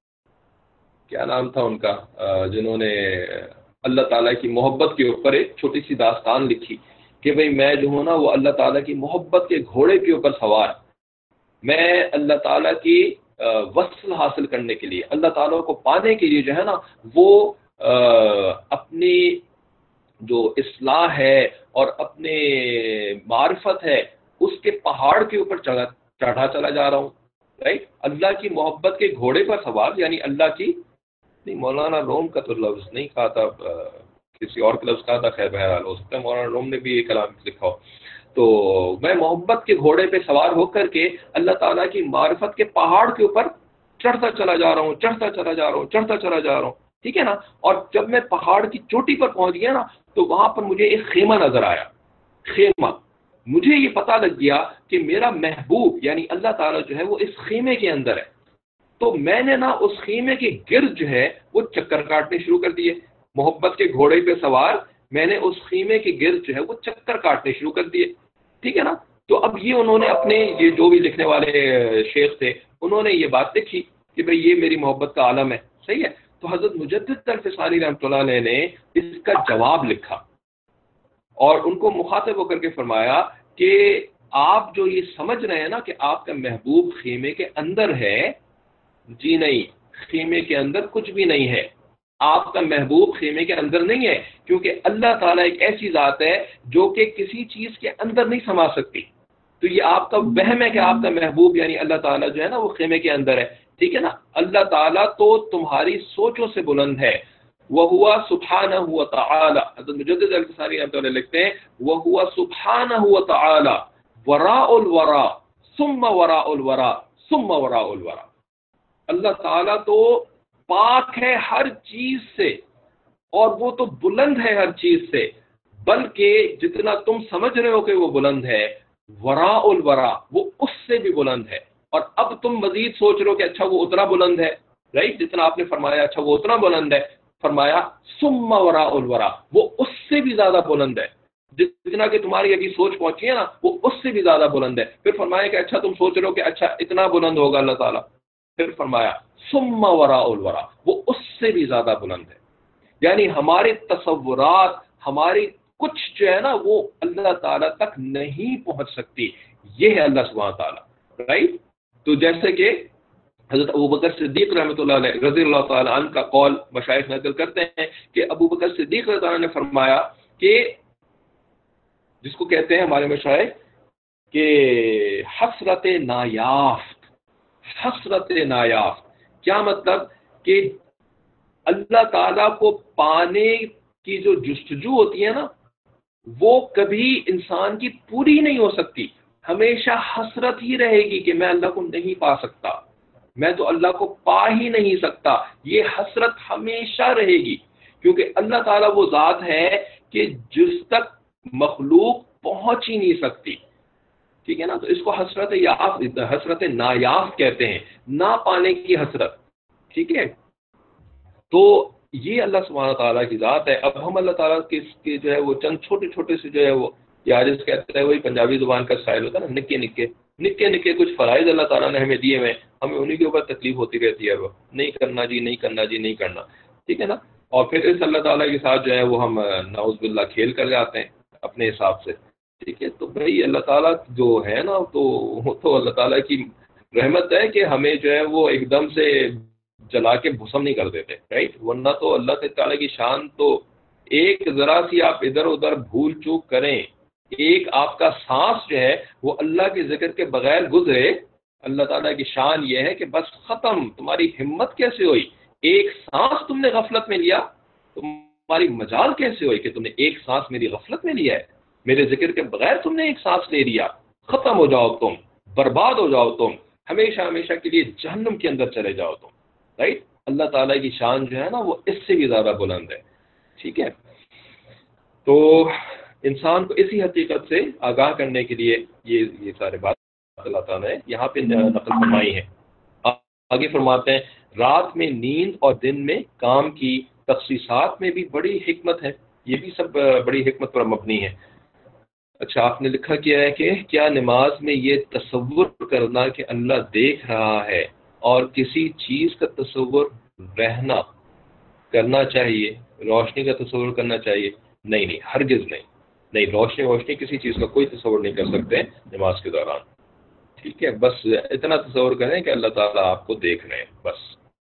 A: کیا نام تھا ان کا، جنہوں نے اللہ تعالیٰ کی محبت کے اوپر ایک چھوٹی سی داستان لکھی کہ بھئی میں جو ہوں نا وہ اللہ تعالیٰ کی محبت کے گھوڑے کے اوپر سوار، میں اللہ تعالیٰ کی وصل حاصل کرنے کے لیے، اللہ تعالیٰ کو پانے کے لیے جو ہے نا وہ اپنی جو اصلاح ہے اور اپنے معرفت ہے اس کے پہاڑ کے اوپر چڑھا چڑھا چلا جا رہا ہوں، رائٹ؟ اللہ کی محبت کے گھوڑے پر سوار، یعنی اللہ کی نہیں، مولانا روم کا تو لفظ نہیں کہا تھا، کسی اور کا لفظ کہا تھا، خیر بہرحال ہو سکتا ہے مولانا روم نے بھی یہ کلام لکھا ہو۔ تو میں محبت کے گھوڑے پہ سوار ہو کر کے اللہ تعالیٰ کی معرفت کے پہاڑ کے اوپر چڑھتا چلا جا رہا ہوں، چڑھتا چلا جا رہا ہوں، چڑھتا چلا جا رہا ہوں، ٹھیک ہے نا؟ اور جب میں پہاڑ کی چوٹی پر پہنچ گیا نا تو وہاں پر مجھے ایک خیمہ نظر آیا، خیمہ، مجھے یہ پتہ لگ گیا کہ میرا محبوب یعنی اللہ تعالیٰ جو ہے وہ اس خیمے کے اندر ہے۔ تو میں نے نا اس خیمے کے گرد جو ہے وہ چکر کاٹنے شروع کر دیے، محبت کے گھوڑے پہ سوار میں نے اس خیمے کے گرد جو ہے وہ چکر کاٹنے شروع کر دیے، ٹھیک ہے نا؟ تو اب یہ انہوں نے اپنے یہ جو بھی لکھنے والے شیخ تھے انہوں نے یہ بات لکھی کہ بھئی یہ میری محبت کا عالم ہے، صحیح ہے؟ تو حضرت مجدد الفسانی رحمۃ اللہ علیہ نے اس کا جواب لکھا اور ان کو مخاطب ہو کر کے فرمایا کہ آپ جو یہ سمجھ رہے ہیں نا کہ آپ کا محبوب خیمے کے اندر ہے، جی نہیں، خیمے کے اندر کچھ بھی نہیں ہے، آپ کا محبوب خیمے کے اندر نہیں ہے، کیونکہ اللہ تعالیٰ ایک ایسی ذات ہے جو کہ کسی چیز کے اندر نہیں سما سکتی۔ تو یہ آپ کا وہم ہے کہ آپ کا محبوب یعنی اللہ تعالیٰ جو ہے نا وہ خیمے کے اندر ہے، ٹھیک ہے نا؟ اللہ تعالیٰ تو تمہاری سوچوں سے بلند ہے، وَهُوَ سُبْحَانَهُ وَتَعَالَى، حضرت مجدد الفسانی رحمۃ اللہ لکھتے ہیں وَهُوَ سُبْحَانَهُ وَتَعَالَى وَرَاءُ الْوَرَاء ثُمَّ وَرَاءُ الْوَرَاء ثُمَّ وَرَاءُ الْوَرَاء، اللہ تعالیٰ تو پاک ہے ہر چیز سے، اور وہ تو بلند ہے ہر چیز سے، بلکہ جتنا تم سمجھ رہے ہو کہ وہ بلند ہے، وراء الورا، وہ اس سے بھی بلند ہے۔ اور اب تم مزید سوچ رہے ہو کہ اچھا وہ اتنا بلند ہے، رائٹ، جتنا آپ نے فرمایا اچھا وہ اتنا بلند ہے، فرمایا ثم وراء الورا، وہ اس سے بھی زیادہ بلند ہے، جتنا کہ تمہاری ابھی سوچ پہنچی ہے نا وہ اس سے بھی زیادہ بلند ہے۔ پھر فرمایا کہ اچھا تم سوچ رہے ہو کہ اچھا اتنا بلند ہوگا اللہ تعالیٰ، پھر فرمایا ثم وراء الورا، وہ اس سے بھی زیادہ بلند ہے۔ یعنی ہمارے تصورات، ہماری کچھ جو ہے نا وہ اللہ تعالیٰ تک نہیں پہنچ سکتی، یہ ہے اللہ سبحانہ تعالیٰ، رائٹ۔ تو جیسے کہ حضرت ابوبکر صدیق رحمۃ اللہ علیہ رضی اللہ تعالیٰ عنہ کا قول مشائخ نقل کرتے ہیں کہ ابوبکر صدیق رضی اللہ عنہ نے فرمایا کہ جس کو کہتے ہیں ہمارے مشائخ کہ حسرت نایافت، حسرت نایافت کیا مطلب کہ اللہ تعالیٰ کو پانے کی جو جستجو ہوتی ہے نا وہ کبھی انسان کی پوری نہیں ہو سکتی، ہمیشہ حسرت ہی رہے گی کہ میں اللہ کو نہیں پا سکتا، میں تو اللہ کو پا ہی نہیں سکتا، یہ حسرت ہمیشہ رہے گی، کیونکہ اللہ تعالیٰ وہ ذات ہے کہ جس تک مخلوق پہنچ ہی نہیں سکتی، ٹھیک ہے نا۔ تو اس کو حسرت یافت، حسرت نایافت کہتے ہیں، نہ پانے کی حسرت، ٹھیک ہے۔ تو یہ اللہ سبحانہ تعالیٰ کی ذات ہے۔ اب ہم اللہ تعالیٰ کے جو ہے وہ چند چھوٹے چھوٹے سے جو ہے وہ یارس کہتے ہیں، وہی پنجابی زبان کا اسٹائل ہوتا ہے نا، نکے نکے نکے نکے کچھ فرائض اللہ تعالیٰ نے ہمیں دیے ہوئے، ہمیں انہی کے اوپر تکلیف ہوتی رہتی ہے، وہ نہیں کرنا جی نہیں کرنا جی نہیں کرنا، ٹھیک ہے نا۔ اور پھر اس اللہ تعالیٰ کے ساتھ جو ہے وہ ہم نعوذ باللہ کھیل کر جاتے ہیں اپنے حساب سے، ٹھیک ہے۔ تو بھائی اللہ تعالیٰ جو ہے نا تو وہ تو اللہ تعالیٰ کی رحمت ہے کہ ہمیں جو ہے وہ ایک دم سے جلا کے بھسم نہیں کر دیتے، رائٹ، ورنہ تو اللہ تعالیٰ کی شان تو ایک ذرا سی آپ ادھر ادھر بھول چوک کریں، ایک آپ کا سانس جو ہے وہ اللہ کے ذکر کے بغیر گزرے، اللہ تعالیٰ کی شان یہ ہے کہ بس ختم، تمہاری ہمت کیسے ہوئی، ایک سانس تم نے غفلت میں لیا، تمہاری مجال کیسے ہوئی کہ تم نے ایک سانس میری غفلت میں لیا ہے، میرے ذکر کے بغیر تم نے ایک سانس لے لیا، ختم ہو جاؤ تم، برباد ہو جاؤ تم، ہمیشہ ہمیشہ کے لیے جہنم کے اندر چلے جاؤ تم، رائٹ۔ اللہ تعالیٰ کی شان جو ہے نا وہ اس سے بھی زیادہ بلند ہے، ٹھیک ہے۔ تو انسان کو اسی حقیقت سے آگاہ کرنے کے لیے یہ یہ سارے بات اللہ تعالیٰ نے یہاں پہ نقل فرمائی ہے۔ آگے فرماتے ہیں رات میں نیند اور دن میں کام کی تخصیصات میں بھی بڑی حکمت ہے، یہ بھی سب بڑی حکمت پر مبنی ہے۔ اچھا آپ نے لکھا کیا ہے کہ کیا نماز میں یہ تصور کرنا کہ اللہ دیکھ رہا ہے اور کسی چیز کا تصور رہنا کرنا چاہیے، روشنی کا تصور کرنا چاہیے؟ نہیں نہیں، ہرگز نہیں، نہیں، روشنی روشنی کسی چیز کا کوئی تصور نہیں کر سکتے نماز کے دوران، ٹھیک ہے۔ بس اتنا تصور کریں کہ اللہ تعالیٰ آپ کو دیکھ رہے ہیں، بس،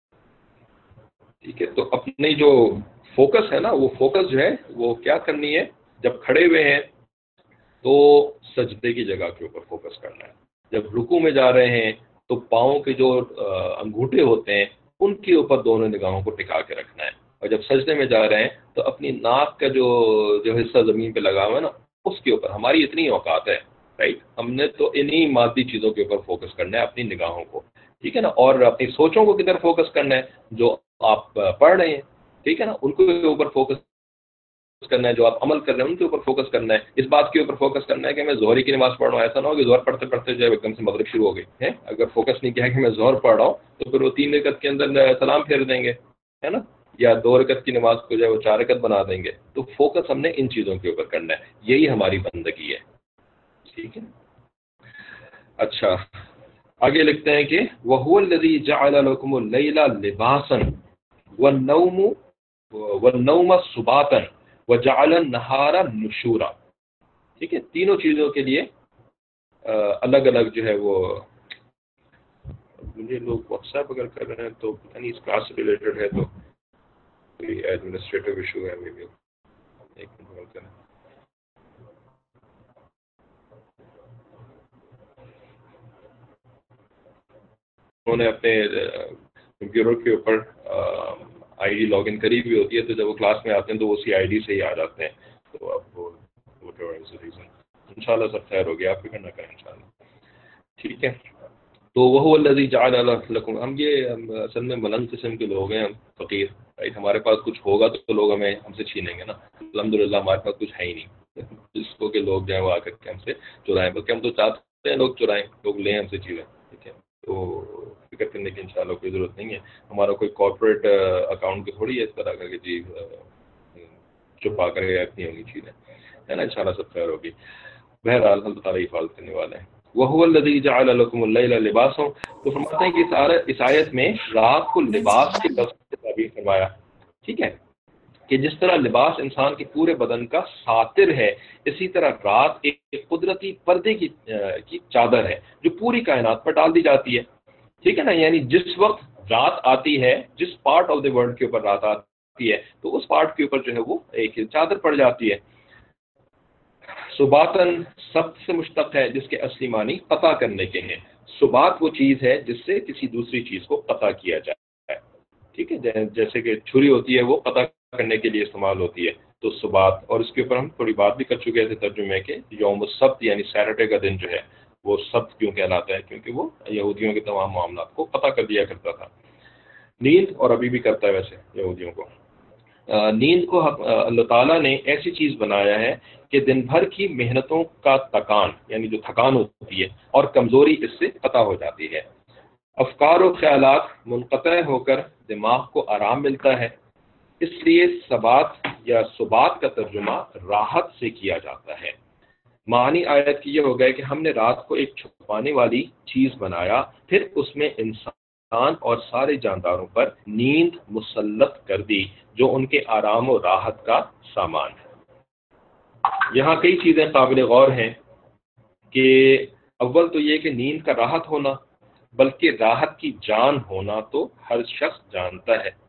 A: ٹھیک ہے۔ تو اپنی جو فوکس ہے نا وہ فوکس جو ہے وہ کیا کرنی ہے، جب کھڑے ہوئے ہیں تو سجدے کی جگہ کے اوپر فوکس کرنا ہے، جب رکوع میں جا رہے ہیں تو پاؤں کے جو انگوٹھے ہوتے ہیں ان کے اوپر دونوں نگاہوں کو ٹکا کے رکھنا ہے، اور جب سجدے میں جا رہے ہیں تو اپنی ناک کا جو جو حصہ زمین پہ لگا ہوا ہے نا اس کے اوپر، ہماری اتنی اوقات ہے، رائٹ، ہم نے تو انہی مادی چیزوں کے اوپر فوکس کرنا ہے، اپنی نگاہوں کو، ٹھیک ہے نا، اور اپنی سوچوں کو کدھر فوکس کرنا ہے، جو آپ پڑھ رہے ہیں، ٹھیک ہے نا، ان کے اوپر فوکس کرنا ہے، جو آپ عمل کر رہے ہیں ان کے اوپر فوکس کرنا ہے، اس بات کے اوپر فوکس کرنا ہے کہ میں ظہر کی نماز پڑھ رہا ہوں، ایسا نہ ہو کہ ظہر پڑھتے پڑھتے جو ہے ایک دم سے مغرب شروع ہو گئی ہے، اگر فوکس نہیں کیا کہ میں ظہر پڑھ رہا ہوں تو پھر وہ تین رکعت کے اندر سلام پھیر دیں گے، ہے نا، یا دو رکعت کی نماز کو جو ہے وہ چار رکعت بنا دیں گے، تو فوکس ہم نے ان چیزوں کے اوپر کرنا ہے، یہی ہماری بندگی ہے، ٹھیک ہے۔ اچھا آگے لکھتے ہیں کہ وَهُوَ الَّذِي جَعَلَ لَكُمُ اللَّيْلَ لِبَاسًا وَالنَّوْمَ وَالنَّوْمَ سُبَاتًا وَجَعَلَ النَّهَارَ نُشُورًا، ٹھیک ہے، تینوں چیزوں کے لیے الگ الگ جو ہے وہ، مجھے لوگ واٹس ایپ اگر کر رہے ہیں تو پتہ نہیں اس کلاس سے ریلیٹڈ ہے تو کوئی ایڈمنسٹریٹو ایشو ہے، مے بی ایک منٹ کریں۔ انہوں نے اپنے کمپیوٹر کے اوپر آئی ڈی لاگ ان کری ہوئی ہوتی ہے، تو جب وہ کلاس میں آتے ہیں تو اسی آئی ڈی سے ہی آ جاتے ہیں، تو اب وہ ریزن ان شاء اللہ سب خیر ہو گیا، آپ فکر نہ کریں ان شاء اللہ، ٹھیک ہے۔ تو وہ الذی جعل لکم، ہم یہ اصل میں بلند قسم کے لوگ ہیں، ہم فقیر، رائٹ. ہمارے پاس کچھ ہوگا تو لوگ ہمیں ہم سے چھینیں گے نا. الحمدللہ ہمارے پاس کچھ ہے ہی نہیں جس کو کہ لوگ جو ہے وہ آ کر کے ہم سے چرائیں, بلکہ ہم تو چاہتے ہیں لوگ چرائیں, لوگ لیں ہم سے چیزیں. ٹھیک ہے, تو فکر کرنے کی انشاءاللہ کوئی ضرورت نہیں ہے. ہمارا کوئی کارپوریٹ اکاؤنٹ کی تھوڑی ہے اس طرح کر کے جی چھپا کر کے رکھنی ہونی چیزیں, ہے نا. انشاءاللہ سب خیر ہوگی. بہرحال اللہ تعالیٰ حفاظت کرنے والے ہیں. وَهُوَ الَّذِي جَعَلَ لَكُمُ اللَّيْلَ لِبَاسًا, تو فرماتے ہیں کہ اس آیت میں رات کو لباس کے لفظ سے تعبیر فرمایا. ٹھیک ہے, کہ جس طرح لباس انسان کے پورے بدن کا ساتر ہے, اسی طرح رات ایک قدرتی پردے کی کی چادر ہے جو پوری کائنات پر ڈال دی جاتی ہے. ٹھیک ہے نا, یعنی جس وقت رات آتی ہے, جس پارٹ آف دی ورلڈ کے اوپر رات آتی ہے, تو اس پارٹ کے اوپر جو ہے وہ ایک چادر پڑ جاتی ہے. سباتن سب سے مشتق ہے جس کے اصلی معنی قطع کرنے کے ہیں. سبات وہ چیز ہے جس سے کسی دوسری چیز کو قطع کیا جائے. ٹھیک ہے, جیسے کہ چھری ہوتی ہے وہ قطع کرنے کے لیے استعمال ہوتی ہے, تو سبات. اور اس کے اوپر ہم تھوڑی بات بھی کر چکے تھے ترجمے کے, یوم السبت یعنی سیٹرڈے کا دن جو ہے وہ سبت کیوں کہلاتا ہے, کیونکہ وہ یہودیوں کے تمام معاملات کو قطع کر دیا کرتا تھا. نیند, اور ابھی بھی کرتا ہے ویسے یہودیوں کو, نیند کو اللہ تعالیٰ نے ایسی چیز بنایا ہے کہ دن بھر کی محنتوں کا تکان یعنی جو تھکان ہوتی ہے اور کمزوری اس سے قطع ہو جاتی ہے. افکار و خیالات منقطع ہو کر دماغ کو آرام ملتا ہے, اس لیے سبات یا سبات کا ترجمہ راحت سے کیا جاتا ہے. معنی آیت کی یہ ہو گئے کہ ہم نے رات کو ایک چھپانے والی چیز بنایا, پھر اس میں انسان اور سارے جانداروں پر نیند مسلط کر دی جو ان کے آرام و راحت کا سامان ہے. یہاں کئی چیزیں قابل غور ہیں کہ اول تو یہ کہ نیند کا راحت ہونا, بلکہ راحت کی جان ہونا تو ہر شخص جانتا ہے.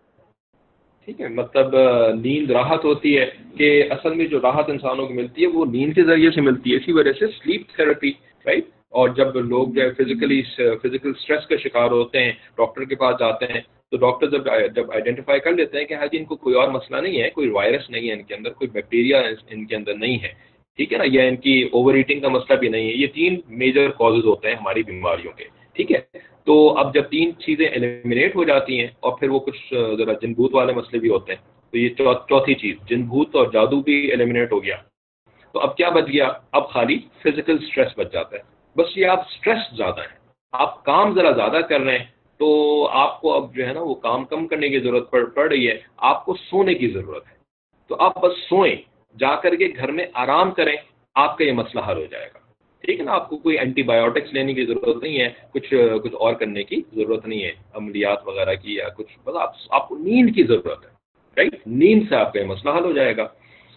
A: ٹھیک ہے, مطلب نیند راحت ہوتی ہے کہ اصل میں جو راحت انسانوں کو ملتی ہے وہ نیند کے ذریعے سے ملتی ہے. اسی وجہ سے سلیپ تھراپی, رائٹ. اور جب لوگ جو ہے فزیکلی فزیکل اسٹریس کا شکار ہوتے ہیں, ڈاکٹر کے پاس جاتے ہیں, تو ڈاکٹر جب جب آئیڈینٹیفائی کر لیتے ہیں کہ ہاں جی ان کو کوئی اور مسئلہ نہیں ہے, کوئی وائرس نہیں ہے ان کے اندر, کوئی بیکٹیریا ان کے اندر نہیں ہے, ٹھیک ہے نا, یا ان کی اوور ایٹنگ کا مسئلہ بھی نہیں ہے. یہ تین میجر کازز ہوتے ہیں ہماری بیماریوں کے. ٹھیک ہے, تو اب جب تین چیزیں ایلیمنیٹ ہو جاتی ہیں اور پھر وہ کچھ ذرا جن بھوت والے مسئلے بھی ہوتے ہیں, تو یہ چوتھی چیز جن بھوت اور جادو بھی ایلیمنیٹ ہو گیا. تو اب کیا بچ گیا, اب خالی فزیکل سٹریس بچ جاتا ہے. بس یہ آپ سٹریس زیادہ ہیں, آپ کام ذرا زیادہ کر رہے ہیں, تو آپ کو اب جو ہے نا وہ کام کم کرنے کی ضرورت پڑ پڑ رہی ہے, آپ کو سونے کی ضرورت ہے. تو آپ بس سوئیں, جا کر کے گھر میں آرام کریں, آپ کا یہ مسئلہ حل ہو جائے گا. ٹھیک ہے نا, آپ کو کوئی اینٹی بایوٹکس لینے کی ضرورت نہیں ہے, کچھ کچھ اور کرنے کی ضرورت نہیں ہے, عملیات وغیرہ کی یا کچھ, بس آپ آپ کو نیند کی ضرورت ہے, رائٹ. نیند سے آپ کا یہ مسئلہ حل ہو جائے گا.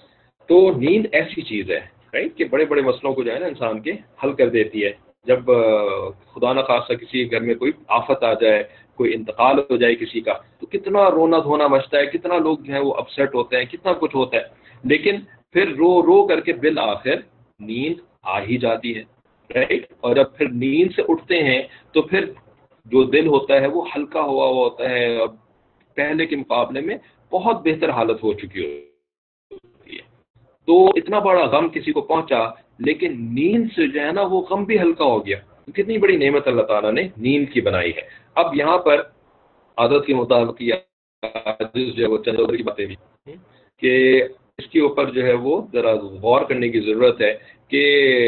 A: تو نیند ایسی چیز ہے, رائٹ, کہ بڑے بڑے مسئلوں کو جو ہے نا انسان کے حل کر دیتی ہے. جب خدا نہ خواستہ کسی گھر میں کوئی آفت آ جائے, کوئی انتقال ہو جائے کسی کا, تو کتنا رونا دھونا مچتا ہے, کتنا لوگ جو ہیں وہ اپسیٹ ہوتے ہیں, کتنا کچھ ہوتا ہے, لیکن پھر رو رو کر کے بالآخر نیند آ ہی جاتی ہے, رائٹ. اور جب پھر نیند سے اٹھتے ہیں تو پھر جو دل ہوتا ہے وہ ہلکا ہوا ہوا ہوتا ہے, اور پہلے کے مقابلے میں بہت بہتر حالت ہو چکی ہوتی ہے. تو اتنا بڑا غم کسی کو پہنچا, لیکن نیند سے جو ہے نا وہ غم بھی ہلکا ہو گیا. کتنی بڑی نعمت اللہ تعالیٰ نے نیند کی بنائی ہے. اب یہاں پر عادت کے مطابق جو ہے وہ چند کی باتیں بھی کہ اس کے اوپر جو ہے وہ ذرا غور کرنے کی ضرورت ہے کہ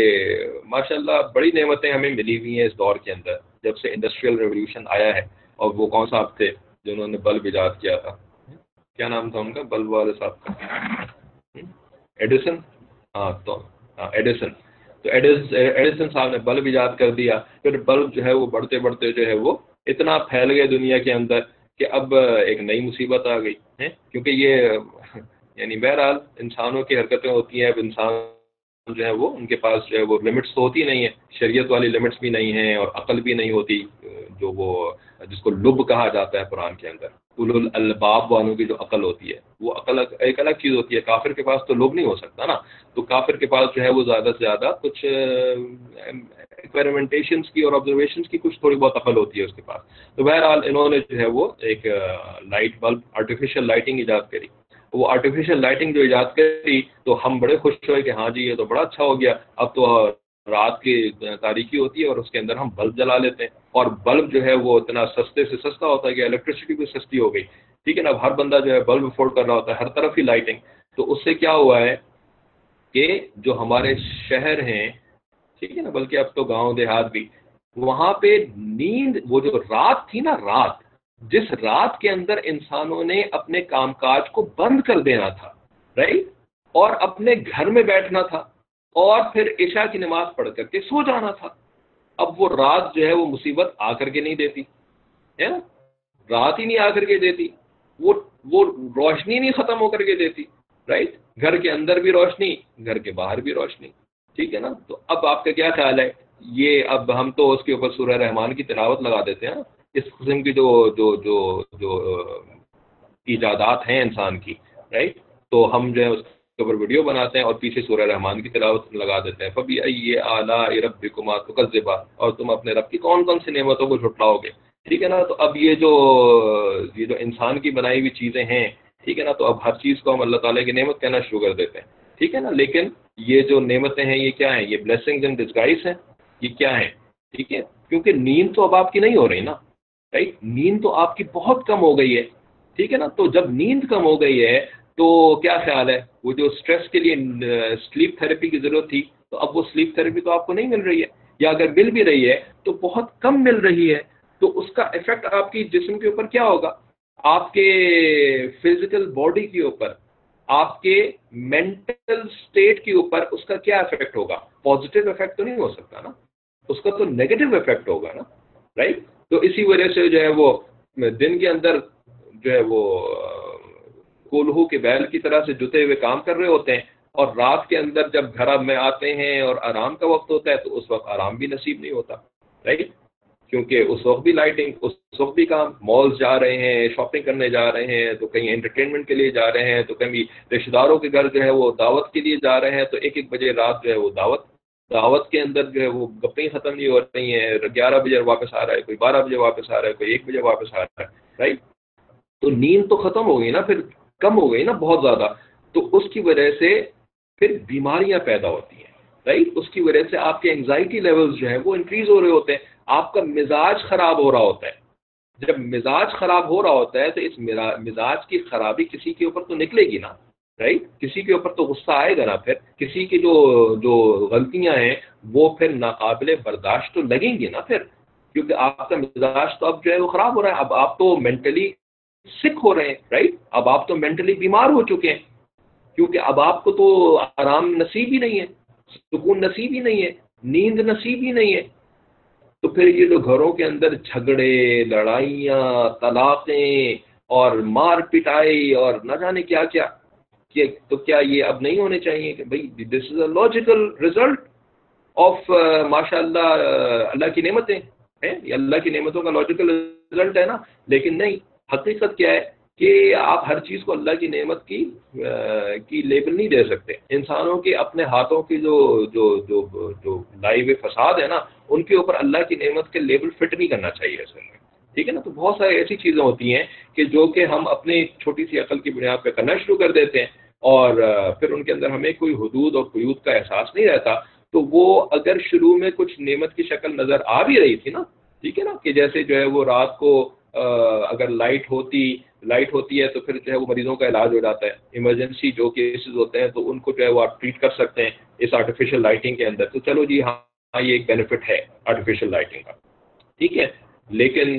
A: ماشاءاللہ بڑی نعمتیں ہمیں ملی ہوئی ہیں اس دور کے اندر, جب سے انڈسٹریل ریولیوشن آیا ہے. اور وہ کون صاحب تھے جنہوں نے بلب ایجاد کیا تھا, کیا نام تھا ان کا, بلب والے صاحب کا, ایڈیسن. ہاں تو ہاں ایڈیسن. تو ایڈیسن صاحب نے بلب ایجاد کر دیا. پھر بلب جو ہے وہ بڑھتے بڑھتے جو ہے وہ اتنا پھیل گئے دنیا کے اندر کہ اب ایک نئی مصیبت آ گئی ہے, کیونکہ یہ یعنی بہرحال انسانوں کی حرکتیں ہوتی ہیں. اب انسان جو ہے وہ ان کے پاس جو ہے وہ لمٹس تو ہوتی نہیں ہیں, شریعت والی لمٹس بھی نہیں ہیں, اور عقل بھی نہیں ہوتی, جو وہ جس کو لب کہا جاتا ہے قرآن کے اندر. اولو الالباب والوں کی جو عقل ہوتی ہے وہ عقل ایک الگ چیز ہوتی ہے. کافر کے پاس تو لب نہیں ہو سکتا نا, تو کافر کے پاس جو ہے وہ زیادہ سے زیادہ کچھ ایکسپیریمنٹیشنس کی اور آبزرویشنس کی کچھ تھوڑی بہت عقل ہوتی ہے اس کے پاس. تو بہرحال انہوں نے جو ہے وہ ایک لائٹ بلب آرٹیفیشیل لائٹنگ ایجاد کری. وہ آرٹیفیشیل لائٹنگ جو ایجاد کری تو ہم بڑے خوش ہوئے کہ ہاں جی یہ تو بڑا اچھا ہو گیا, اب تو رات کی تاریکی ہوتی ہے اور اس کے اندر ہم بلب جلا لیتے ہیں، اور بلب جو ہے وہ اتنا سستے سے سستا ہوتا ہے کہ الیکٹریسٹی بھی سستی ہو گئی، ٹھیک ہے نا، اب ہر بندہ جو ہے بلب افورڈ کر رہا ہوتا ہے، ہر طرف ہی لائٹنگ. تو اس سے کیا ہوا ہے کہ جو ہمارے شہر ہیں، ٹھیک ہے نا، بلکہ اب تو گاؤں دیہات بھی، وہاں پہ نیند، وہ جو رات تھی نا، رات، جس رات کے اندر انسانوں نے اپنے کام کاج کو بند کر دینا تھا، رائٹ، اور اپنے گھر میں بیٹھنا تھا اور پھر عشاء کی نماز پڑھ کر کے سو جانا تھا. اب وہ رات جو ہے وہ مصیبت آ کر کے نہیں دیتی ہے نا، رات ہی نہیں آ کر کے دیتی، وہ وہ روشنی نہیں ختم ہو کر کے دیتی، رائٹ، گھر کے اندر بھی روشنی، گھر کے باہر بھی روشنی، ٹھیک ہے نا. تو اب آپ کا کیا خیال ہے؟ یہ اب ہم تو اس کے اوپر سورہ رحمان کی تلاوت لگا دیتے ہیں، اس قسم کی جو جو جو جو ایجادات ہیں انسان کی، رائٹ، تو ہم جو ہے اس کے اوپر ویڈیو بناتے ہیں اور پیچھے سورہ رحمان کی تلاوت لگا دیتے ہیں، فَبِأَيِّ آلَاءِ رَبِّكُمَا تُكَذِّبَانِ، اور تم اپنے رب کی کون کون سی نعمتوں کو جھٹلاؤ گے، ٹھیک ہے نا. تو اب یہ جو یہ جو انسان کی بنائی ہوئی چیزیں ہیں، ٹھیک ہے نا، تو اب ہر چیز کو ہم اللہ تعالیٰ کی نعمت کہنا شروع کر دیتے ہیں، ٹھیک ہے نا. لیکن یہ جو نعمتیں ہیں یہ کیا ہیں؟ یہ بلیسنگز ان ڈسگائز ہیں، یہ کیا ہیں؟ ٹھیک ہے، کیونکہ نیند تو اب آپ کی نہیں ہو رہی نا، رائٹ، نیند تو آپ کی بہت کم ہو گئی ہے، ٹھیک ہے نا. تو جب نیند کم ہو گئی ہے تو کیا خیال ہے، وہ جو اسٹریس کے لیے سلیپ تھراپی کی ضرورت تھی، تو اب وہ سلیپ تھراپی تو آپ کو نہیں مل رہی ہے، یا اگر مل بھی رہی ہے تو بہت کم مل رہی ہے. تو اس کا افیکٹ آپ کی جسم کے اوپر کیا ہوگا؟ آپ کے فزیکل باڈی کے اوپر، آپ کے مینٹل سٹیٹ کے اوپر اس کا کیا افیکٹ ہوگا؟ پازیٹیو افیکٹ تو نہیں ہو سکتا نا، اس کا تو نیگیٹو افیکٹ ہوگا نا، رائٹ. تو اسی وجہ سے جو ہے وہ دن کے اندر جو ہے وہ کولہو کے بیل کی طرح سے جتے ہوئے کام کر رہے ہوتے ہیں، اور رات کے اندر جب گھر میں آتے ہیں اور آرام کا وقت ہوتا ہے تو اس وقت آرام بھی نصیب نہیں ہوتا، رائٹ، کیونکہ اس وقت بھی لائٹنگ، اس وقت بھی کام، مالز جا رہے ہیں، شاپنگ کرنے جا رہے ہیں، تو کہیں انٹرٹینمنٹ کے لیے جا رہے ہیں، تو کہیں رشتہ داروں کے گھر جو ہے وہ دعوت کے لیے جا رہے ہیں، تو ایک ایک بجے رات جو ہے وہ دعوت دعوت کے اندر جو ہے وہ گپیں ختم نہیں ہو رہی ہیں، گیارہ بجے واپس آ رہا ہے، کوئی بارہ بجے واپس آ رہا ہے، کوئی ایک بجے واپس آ رہا ہے، رائٹ. تو نیند تو ختم ہو گئی نا، پھر کم ہو گئی نا بہت زیادہ، تو اس کی وجہ سے پھر بیماریاں پیدا ہوتی ہیں، رائٹ. اس کی وجہ سے آپ کے انگزائٹی لیولز جو ہیں وہ انکریز ہو رہے ہوتے ہیں، آپ کا مزاج خراب ہو رہا ہوتا ہے. جب مزاج خراب ہو رہا ہوتا ہے تو اس مزاج کی خرابی کسی کے اوپر تو نکلے گی نا، رائٹ، کسی کے اوپر تو غصہ آئے گا نا، پھر کسی کی جو جو غلطیاں ہیں وہ پھر ناقابل برداشت تو لگیں گی نا پھر، کیونکہ آپ کا مزاج تو اب جو ہے وہ خراب ہو رہا ہے، اب آپ تو مینٹلی سک ہو رہے ہیں، رائٹ، اب آپ تو مینٹلی بیمار ہو چکے ہیں، کیونکہ اب آپ کو تو آرام نصیب ہی نہیں ہے، سکون نصیب ہی نہیں ہے، نیند نصیب ہی نہیں ہے. تو پھر یہ جو گھروں کے اندر جھگڑے، لڑائیاں، طلاقیں اور مار پٹائی اور نہ جانے کیا کیا، کہ تو کیا یہ اب نہیں ہونے چاہیے کہ بھئی this is a logical result of ماشاء اللہ، اللہ کی نعمتیں ہیں، یہ اللہ کی نعمتوں کا لاجیکل رزلٹ ہے نا. لیکن نہیں، حقیقت کیا ہے کہ آپ ہر چیز کو اللہ کی نعمت کی کی لیبل نہیں دے سکتے. انسانوں کے اپنے ہاتھوں کی جو جو جو جو لائے ہوئے فساد ہے نا، ان کے اوپر اللہ کی نعمت کے لیبل فٹ نہیں کرنا چاہیے اصل میں، ٹھیک ہے نا. تو بہت ساری ایسی چیزیں ہوتی ہیں کہ جو کہ ہم اپنی چھوٹی سی عقل کی بنیاد پہ کرنا شروع کر دیتے ہیں، اور پھر ان کے اندر ہمیں کوئی حدود اور قیود کا احساس نہیں رہتا. تو وہ اگر شروع میں کچھ نعمت کی شکل نظر آ بھی رہی تھی نا، ٹھیک ہے نا، کہ جیسے جو ہے وہ رات کو اگر لائٹ ہوتی لائٹ ہوتی ہے تو پھر جو ہے وہ مریضوں کا علاج ہو جاتا ہے، ایمرجنسی جو کیسز ہوتے ہیں تو ان کو جو ہے وہ آپ ٹریٹ کر سکتے ہیں اس آرٹیفیشیل لائٹنگ کے اندر. تو چلو جی ہاں، یہ ایک بینیفٹ ہے آرٹیفیشیل لائٹنگ کا، ٹھیک ہے. لیکن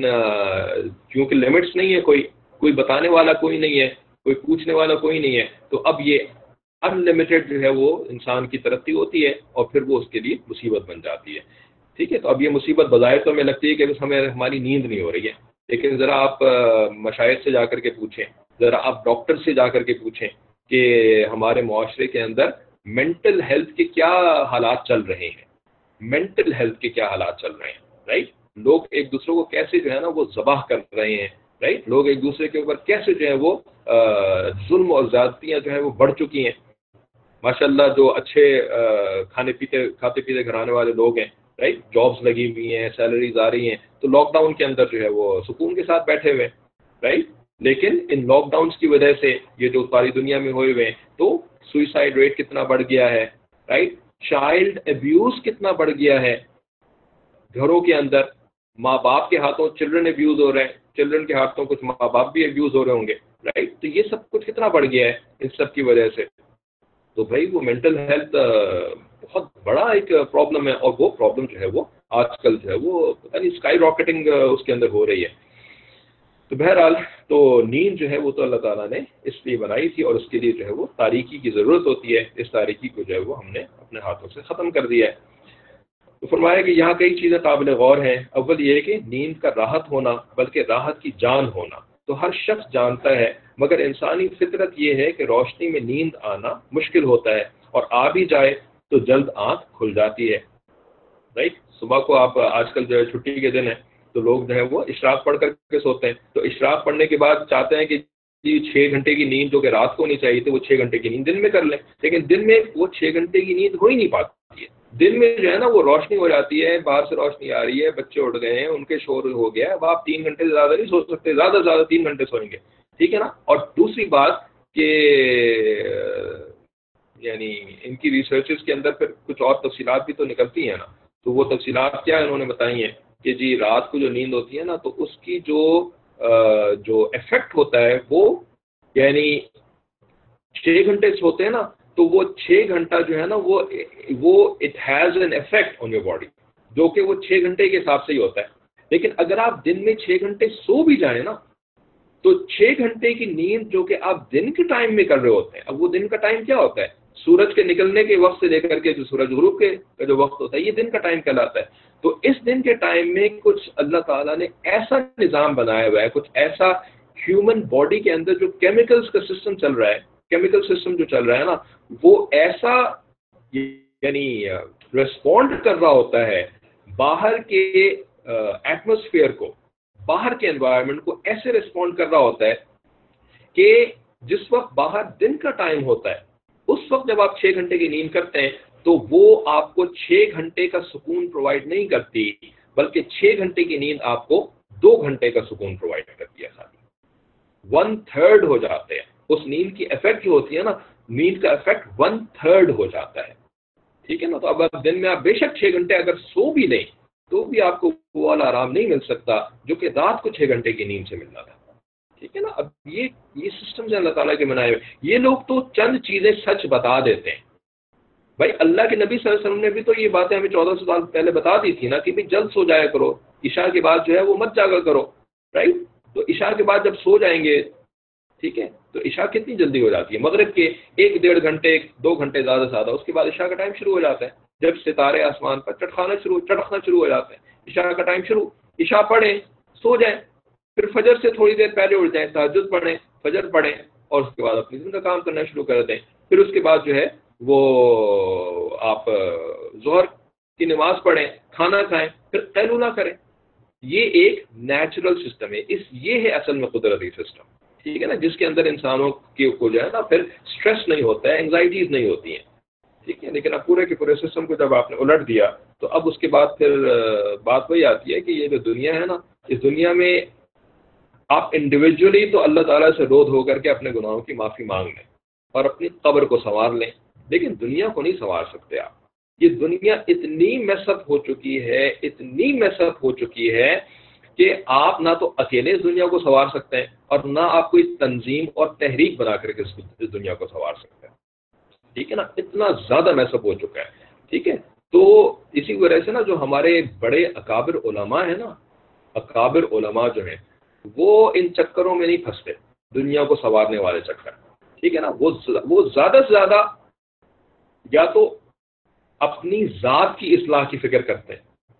A: کیونکہ لمٹس نہیں ہے، کوئی کوئی بتانے والا کوئی نہیں ہے، کوئی پوچھنے والا کوئی نہیں ہے، تو اب یہ ان لمیٹڈ جو ہے وہ انسان کی ترقی ہوتی ہے اور پھر وہ اس کے لیے مصیبت بن جاتی ہے، ٹھیک ہے. تو اب یہ مصیبت بظاہر تو ہمیں لگتی ہے کہ بس ہمیں ہماری نیند نہیں ہو رہی ہے، لیکن ذرا آپ مشاہد سے جا کر کے پوچھیں، ذرا آپ ڈاکٹر سے جا کر کے پوچھیں کہ ہمارے معاشرے کے اندر مینٹل ہیلتھ کے کیا حالات چل رہے ہیں، مینٹل ہیلتھ کے کیا حالات چل رہے ہیں، رائٹ. لوگ ایک دوسرے کو کیسے جو ہے نا وہ ذبح کر رہے ہیں، رائٹ. لوگ ایک دوسرے کے اوپر کیسے جو ہے وہ ظلم اور زیادتیاں جو ہیں وہ بڑھ چکی ہیں. ماشاء اللہ جو اچھے کھانے پیتے کھاتے پیتے گھرانے والے لوگ ہیں، رائٹ، جابس لگی ہوئی ہیں، سیلریز آ رہی ہیں، تو لاک ڈاؤن کے اندر جو ہے وہ سکون کے ساتھ بیٹھے ہوئے، رائٹ. لیکن ان لاک ڈاؤنس کی وجہ سے یہ جو ساری دنیا میں ہوئے ہوئے ہیں تو سوئسائڈ ریٹ کتنا بڑھ گیا ہے، رائٹ. چائلڈ ابیوز کتنا بڑھ گیا ہے گھروں کے اندر، ماں باپ کے ہاتھوں چلڈرن ابیوز ہو رہے ہیں، چلڈرن کے ہاتھوں کچھ ماں باپ بھی ابیوز ہو رہے ہوں گے، رائٹ؟ تو یہ سب کچھ کتنا بڑھ گیا ہے ان سب کی وجہ سے. تو بھائی وہ مینٹل ہیلتھ بہت بڑا ایک پرابلم ہے، اور وہ پرابلم جو ہے وہ آج کل جو ہے وہ پتہ نہیں اسکائی راکٹنگ اس کے اندر ہو رہی ہے. تو بہرحال تو نیند جو ہے وہ تو اللہ تعالیٰ نے اس لیے بنائی تھی، اور اس کے لیے جو ہے وہ تاریکی کی ضرورت ہوتی ہے. اس تاریکی کو جو ہے وہ ہم نے اپنے ہاتھوں سے ختم کر دیا ہے. تو فرمایا کہ یہاں کئی چیزیں قابل غور ہیں. اول یہ ہے کہ نیند کا راحت ہونا، بلکہ راحت کی جان ہونا تو ہر شخص جانتا ہے، مگر انسانی فطرت یہ ہے کہ روشنی میں نیند آنا مشکل ہوتا ہے، اور آ بھی جائے تو جلد آنکھ کھل جاتی ہے. رائٹ؟ صبح کو آپ آج کل جو ہے چھٹی کے دن ہے تو لوگ جو ہے وہ اشراق پڑھ کر کے سوتے ہیں، تو اشراق پڑھنے کے بعد چاہتے ہیں کہ چھ گھنٹے کی نیند جو کہ رات کو ہونی چاہیے تھی وہ چھ گھنٹے کی نیند دن میں کر لیں، لیکن دن میں وہ چھ گھنٹے کی نیند ہو ہی نہیں پاتی ہے. دن میں جو ہے نا وہ روشنی ہو جاتی ہے، باہر سے روشنی آ رہی ہے، بچے اٹھ گئے ہیں، ان کے شور ہو گیا ہے، اب آپ تین گھنٹے سے زیادہ نہیں سو سکتے، زیادہ سے زیادہ تین گھنٹے سوئیں گے، ٹھیک ہے نا. اور دوسری بات کہ یعنی ان کی ریسرچز کے اندر پھر کچھ اور تفصیلات بھی تو نکلتی ہیں نا. تو وہ تفصیلات کیا انہوں نے بتائی ہیں کہ جی رات کو جو نیند ہوتی ہے نا تو اس کی جو جو افیکٹ ہوتا ہے وہ یعنی چھ گھنٹے سوتے ہیں نا تو وہ چھ گھنٹہ جو ہے نا وہ وہ it has an effect on your body, جو کہ وہ چھ گھنٹے کے حساب سے ہی ہوتا ہے. لیکن اگر آپ دن میں چھ گھنٹے سو بھی جائیں نا تو چھ گھنٹے کی نیند جو کہ آپ دن کے ٹائم میں کر رہے ہوتے ہیں، اب وہ دن کا ٹائم کیا ہوتا ہے؟ سورج کے نکلنے کے وقت سے لے کر کے جو سورج غروب کے کا جو وقت ہوتا ہے یہ دن کا ٹائم کہلاتا ہے. تو اس دن کے ٹائم میں کچھ اللہ تعالیٰ نے ایسا نظام بنایا ہوا ہے، کچھ ایسا ہیومن باڈی کے اندر جو کیمیکلز کا سسٹم چل رہا ہے، کیمیکل سسٹم جو چل رہا ہے نا وہ ایسا یعنی ریسپونڈ کر رہا ہوتا ہے باہر کے ایٹماسفیئر کو، باہر کے انوائرمنٹ کو ایسے ریسپونڈ کر رہا ہوتا ہے کہ جس وقت باہر دن کا ٹائم ہوتا ہے اس وقت جب آپ چھ گھنٹے کی نیند کرتے ہیں تو وہ آپ کو چھ گھنٹے کا سکون پرووائڈ نہیں کرتی، بلکہ چھ گھنٹے کی نیند آپ کو دو گھنٹے کا سکون پرووائڈ کرتی ہے. خالی ون تھرڈ ہو جاتے ہیں اس نیند کی افیکٹ جو ہوتی ہے نا، نیند کا افیکٹ ون تھرڈ ہو جاتا ہے، ٹھیک ہے نا. تو اب دن میں آپ بے شک چھ گھنٹے اگر سو بھی لیں تو بھی آپ کو وہ والا آرام نہیں مل سکتا جو کہ رات کو چھ گھنٹے کی نیند سے ملنا تھا، ٹھیک ہے نا. اب یہ یہ سسٹم سے اللہ تعالیٰ کے بنائے ہوئے. یہ لوگ تو چند چیزیں سچ بتا دیتے ہیں. بھائی اللہ کے نبی صلی اللہ علیہ وسلم نے بھی تو یہ باتیں ہمیں چودہ سو سال پہلے بتا دی تھی نا کہ بھی جلد سو جایا کرو، عشاء کے بعد جو ہے وہ مت جاگا کرو، رائٹ؟ تو عشاء کے بعد جب سو جائیں گے، ٹھیک ہے، تو عشاء کتنی جلدی ہو جاتی ہے؟ مغرب کے ایک ڈیڑھ گھنٹے دو گھنٹے زیادہ سے زیادہ، اس کے بعد عشاء کا ٹائم شروع ہو جاتا ہے جب ستارے آسمان پر چٹکانا شروع چٹکنا شروع ہو جاتے ہیں. عشاء کا ٹائم شروع، عشاء پڑھیں سو جائیں، پھر فجر سے تھوڑی دیر پہلے اٹھ جائیں، تہجد پڑھیں، فجر پڑھیں، اور اس کے بعد اپنی دن کا کام کرنا شروع کر دیں. پھر اس کے بعد جو ہے وہ آپ ظہر کی نماز پڑھیں، کھانا کھائیں، پھر قیلولہ کریں. یہ ایک نیچرل سسٹم ہے، اس یہ ہے اصل میں قدرتی سسٹم، ٹھیک ہے نا، جس کے اندر انسانوں کے کو جو ہے نا پھر اسٹریس نہیں ہوتا ہے، انگزائٹیز نہیں ہوتی ہیں، ٹھیک ہے. لیکن اب پورے کے پورے سسٹم کو جب آپ نے الٹ دیا تو اب اس کے بعد پھر بات وہی آتی ہے کہ یہ جو دنیا ہے نا، اس دنیا میں آپ انڈیویجولی تو اللہ تعالیٰ سے رو دھو کر کے اپنے گناہوں کی معافی مانگ لیں اور اپنی قبر کو سنوار لیں، لیکن دنیا کو نہیں سنوار سکتے آپ. یہ دنیا اتنی میس اپ ہو چکی ہے، اتنی میس اپ ہو چکی ہے کہ آپ نہ تو اکیلے اس دنیا کو سنوار سکتے ہیں اور نہ آپ کوئی تنظیم اور تحریک بنا کر کے اس دنیا کو سنوار سکتے ہیں، ٹھیک ہے نا. اتنا زیادہ میس اپ ہو چکا ہے، ٹھیک ہے. تو اسی وجہ سے نا جو ہمارے بڑے اکابر علماء ہیں نا، اکابر علماء جو ہیں وہ ان چکروں میں نہیں پھنستے، دنیا کو سنوارنے والے چکر، ٹھیک ہے نا. وہ وہ زیادہ سے زیادہ یا تو اپنی ذات کی اصلاح کی فکر کرتے ہیں.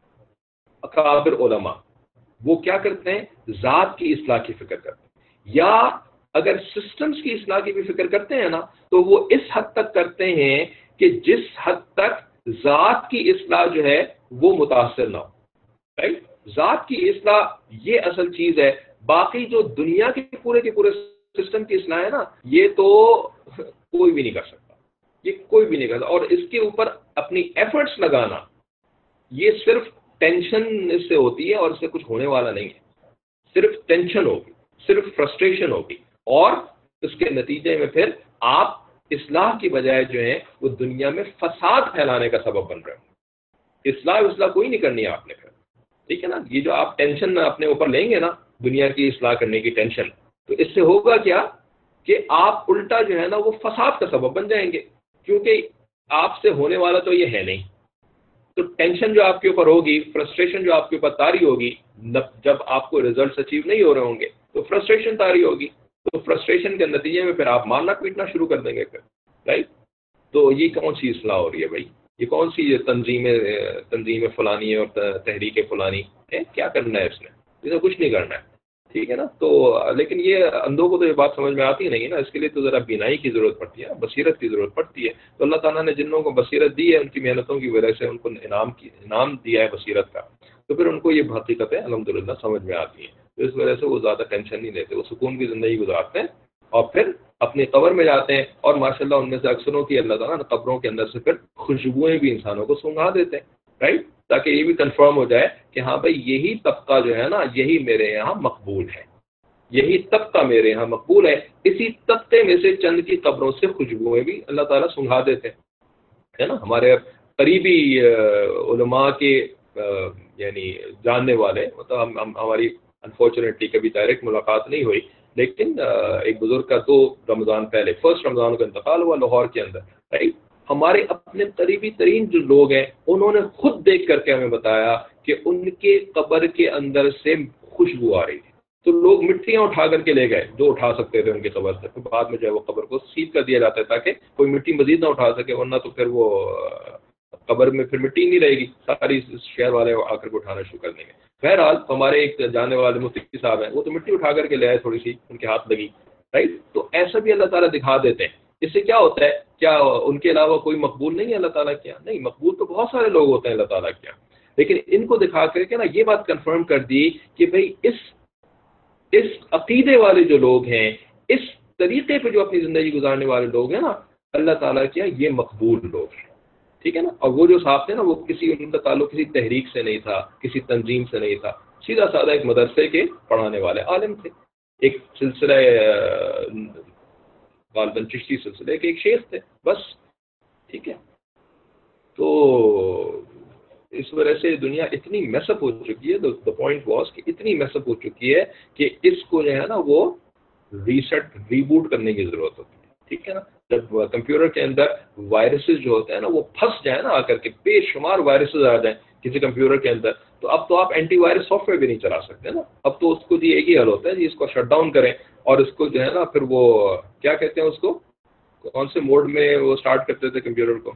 A: اکابر علماء وہ کیا کرتے ہیں؟ ذات کی اصلاح کی فکر کرتے ہیں، یا اگر سسٹمز کی اصلاح کی بھی فکر کرتے ہیں نا تو وہ اس حد تک کرتے ہیں کہ جس حد تک ذات کی اصلاح جو ہے وہ متاثر نہ ہو، رائٹ. ذات کی اصلاح یہ اصل چیز ہے، باقی جو دنیا کے پورے کے پورے سسٹم کی اصلاح ہے نا یہ تو کوئی بھی نہیں کر سکتا، یہ کوئی بھی نہیں کرتا. اور اس کے اوپر اپنی ایفرٹس لگانا یہ صرف ٹینشن اس سے ہوتی ہے اور اس سے کچھ ہونے والا نہیں ہے. صرف ٹینشن ہوگی، صرف فرسٹریشن ہوگی، اور اس کے نتیجے میں پھر آپ اصلاح کی بجائے جو ہے وہ دنیا میں فساد پھیلانے کا سبب بن رہے ہیں۔ اصلاح اصلاح کوئی نہیں کرنی ہے آپ نے پھر، ٹھیک ہے نا۔ یہ جو آپ ٹینشن اپنے اوپر لیں گے نا دنیا کی اصلاح کرنے کی ٹینشن، تو اس سے ہوگا کیا کہ آپ الٹا جو ہے نا وہ فساد کا سبب بن جائیں گے، کیونکہ آپ سے ہونے والا تو یہ ہے نہیں۔ تو ٹینشن جو آپ کے اوپر ہوگی، فرسٹریشن جو آپ کے اوپر طاری ہوگی، جب آپ کو ریزلٹس اچیو نہیں ہو رہے ہوں گے تو فرسٹریشن طاری ہوگی، تو فرسٹریشن کے نتیجے میں پھر آپ مارنا پیٹنا شروع کر دیں گے پھر، رائٹ۔ تو یہ کون سی اصلاح ہو رہی ہے بھائی؟ یہ کون سی تنظیم تنظیم فلانی ہے اور تحریک فلانی ہے؟ کیا کرنا ہے اس نے؟ اسے کچھ نہیں کرنا ہے، ٹھیک ہے نا۔ تو لیکن یہ اندھوں کو تو یہ بات سمجھ میں آتی نہیں ہے نا، اس کے لیے تو ذرا بینائی کی ضرورت پڑتی ہے، بصیرت کی ضرورت پڑتی ہے۔ تو اللہ تعالیٰ نے جنوں کو بصیرت دی ہے، ان کی محنتوں کی وجہ سے ان کو انعام کی انعام دیا ہے بصیرت کا، تو پھر ان کو یہ حقیقتیں الحمدللہ سمجھ میں آتی ہیں، تو اس وجہ سے وہ زیادہ ٹینشن نہیں لیتے، وہ سکون کی زندگی گزارتے ہیں اور پھر اپنی قبر میں جاتے ہیں، اور ماشاءاللہ ان میں سے اکثروں کی اللہ تعالیٰ نے قبروں کے اندر سے پھر خوشبوئیں بھی انسانوں کو سونگھا دیتے ہیں، رائٹ، تاکہ یہ بھی کنفرم ہو جائے کہ ہاں بھائی یہی طبقہ جو ہے نا یہی میرے یہاں مقبول ہے، یہی طبقہ میرے یہاں مقبول ہے۔ اسی طبقے میں سے چند کی قبروں سے خوشبوئیں بھی اللہ تعالیٰ سنگھا دیتے ہیں، ہے نا۔ ہمارے قریبی علماء کے یعنی جاننے والے، مطلب ہم ہماری انفارچونیٹلی کبھی ڈائریکٹ ملاقات نہیں ہوئی، لیکن ایک بزرگ کا دو رمضان پہلے فرسٹ رمضان کا انتقال ہوا لاہور کے اندر، رائٹ۔ ہمارے اپنے قریبی ترین جو لوگ ہیں انہوں نے خود دیکھ کر کے ہمیں بتایا کہ ان کے قبر کے اندر سے خوشبو آ رہی تھی، تو لوگ مٹیاں اٹھا کر کے لے گئے جو اٹھا سکتے تھے ان کی قبر سے، پھر بعد میں جو ہے وہ قبر کو سیل کر دیا جاتا ہے تاکہ کوئی مٹی مزید نہ اٹھا سکے، ورنہ تو پھر وہ قبر میں پھر مٹی نہیں رہے گی، ساری شہر والے آ کر کے اٹھانا شروع کر دیں گے۔ بہرحال ہمارے ایک جانے والے مفتی صاحب ہیں، وہ تو مٹی اٹھا کر کے لے آئے، تھوڑی سی ان کے ہاتھ لگی، رائٹ۔ تو ایسا بھی اللہ تعالیٰ دکھا دیتے ہیں۔ اس سے کیا ہوتا ہے؟ کیا ان کے علاوہ کوئی مقبول نہیں ہے اللہ تعالیٰ کیا؟ نہیں، مقبول تو بہت سارے لوگ ہوتے ہیں اللہ تعالیٰ کیا، لیکن ان کو دکھا کر کے نا یہ بات کنفرم کر دی کہ بھئی اس اس عقیدے والے جو لوگ ہیں، اس طریقے پہ جو اپنی زندگی گزارنے والے لوگ ہیں نا، اللہ تعالیٰ کیا یہ مقبول لوگ ہیں، ٹھیک ہے نا۔ اور وہ جو صاحب تھے نا، وہ کسی ان کا تعلق کسی تحریک سے نہیں تھا، کسی تنظیم سے نہیں تھا، سیدھا سادہ ایک مدرسے کے پڑھانے والے عالم تھے، ایک سلسلہ غالباً چشتی سلسلے کے ایک شیخ تھے بس، ٹھیک ہے۔ تو اس وجہ سے دنیا اتنی میس اپ ہو چکی ہے، دا پوائنٹ واز کہ اتنی میس اپ ہو چکی ہے کہ اس کو جو ہے نا وہ ریسیٹ ریبوٹ کرنے کی ضرورت ہوتی ہے، ٹھیک ہے نا۔ جب کمپیوٹر کے اندر وائرسز جو ہوتے ہیں نا وہ پھنس جائیں نا آ کر کے، بے شمار وائرسز آ جائیں کسی کمپیوٹر کے اندر، تو اب تو آپ اینٹی وائرس سافٹ ویئر بھی نہیں چلا سکتے نا، اب تو اس کو جی ایک ہی حل ہوتا ہے جی اس کو شٹ ڈاؤن کریں، اور اس کو جو ہے نا پھر وہ کیا کہتے ہیں اس کو، کون سے موڈ میں وہ اسٹارٹ کرتے تھے کمپیوٹر کو؟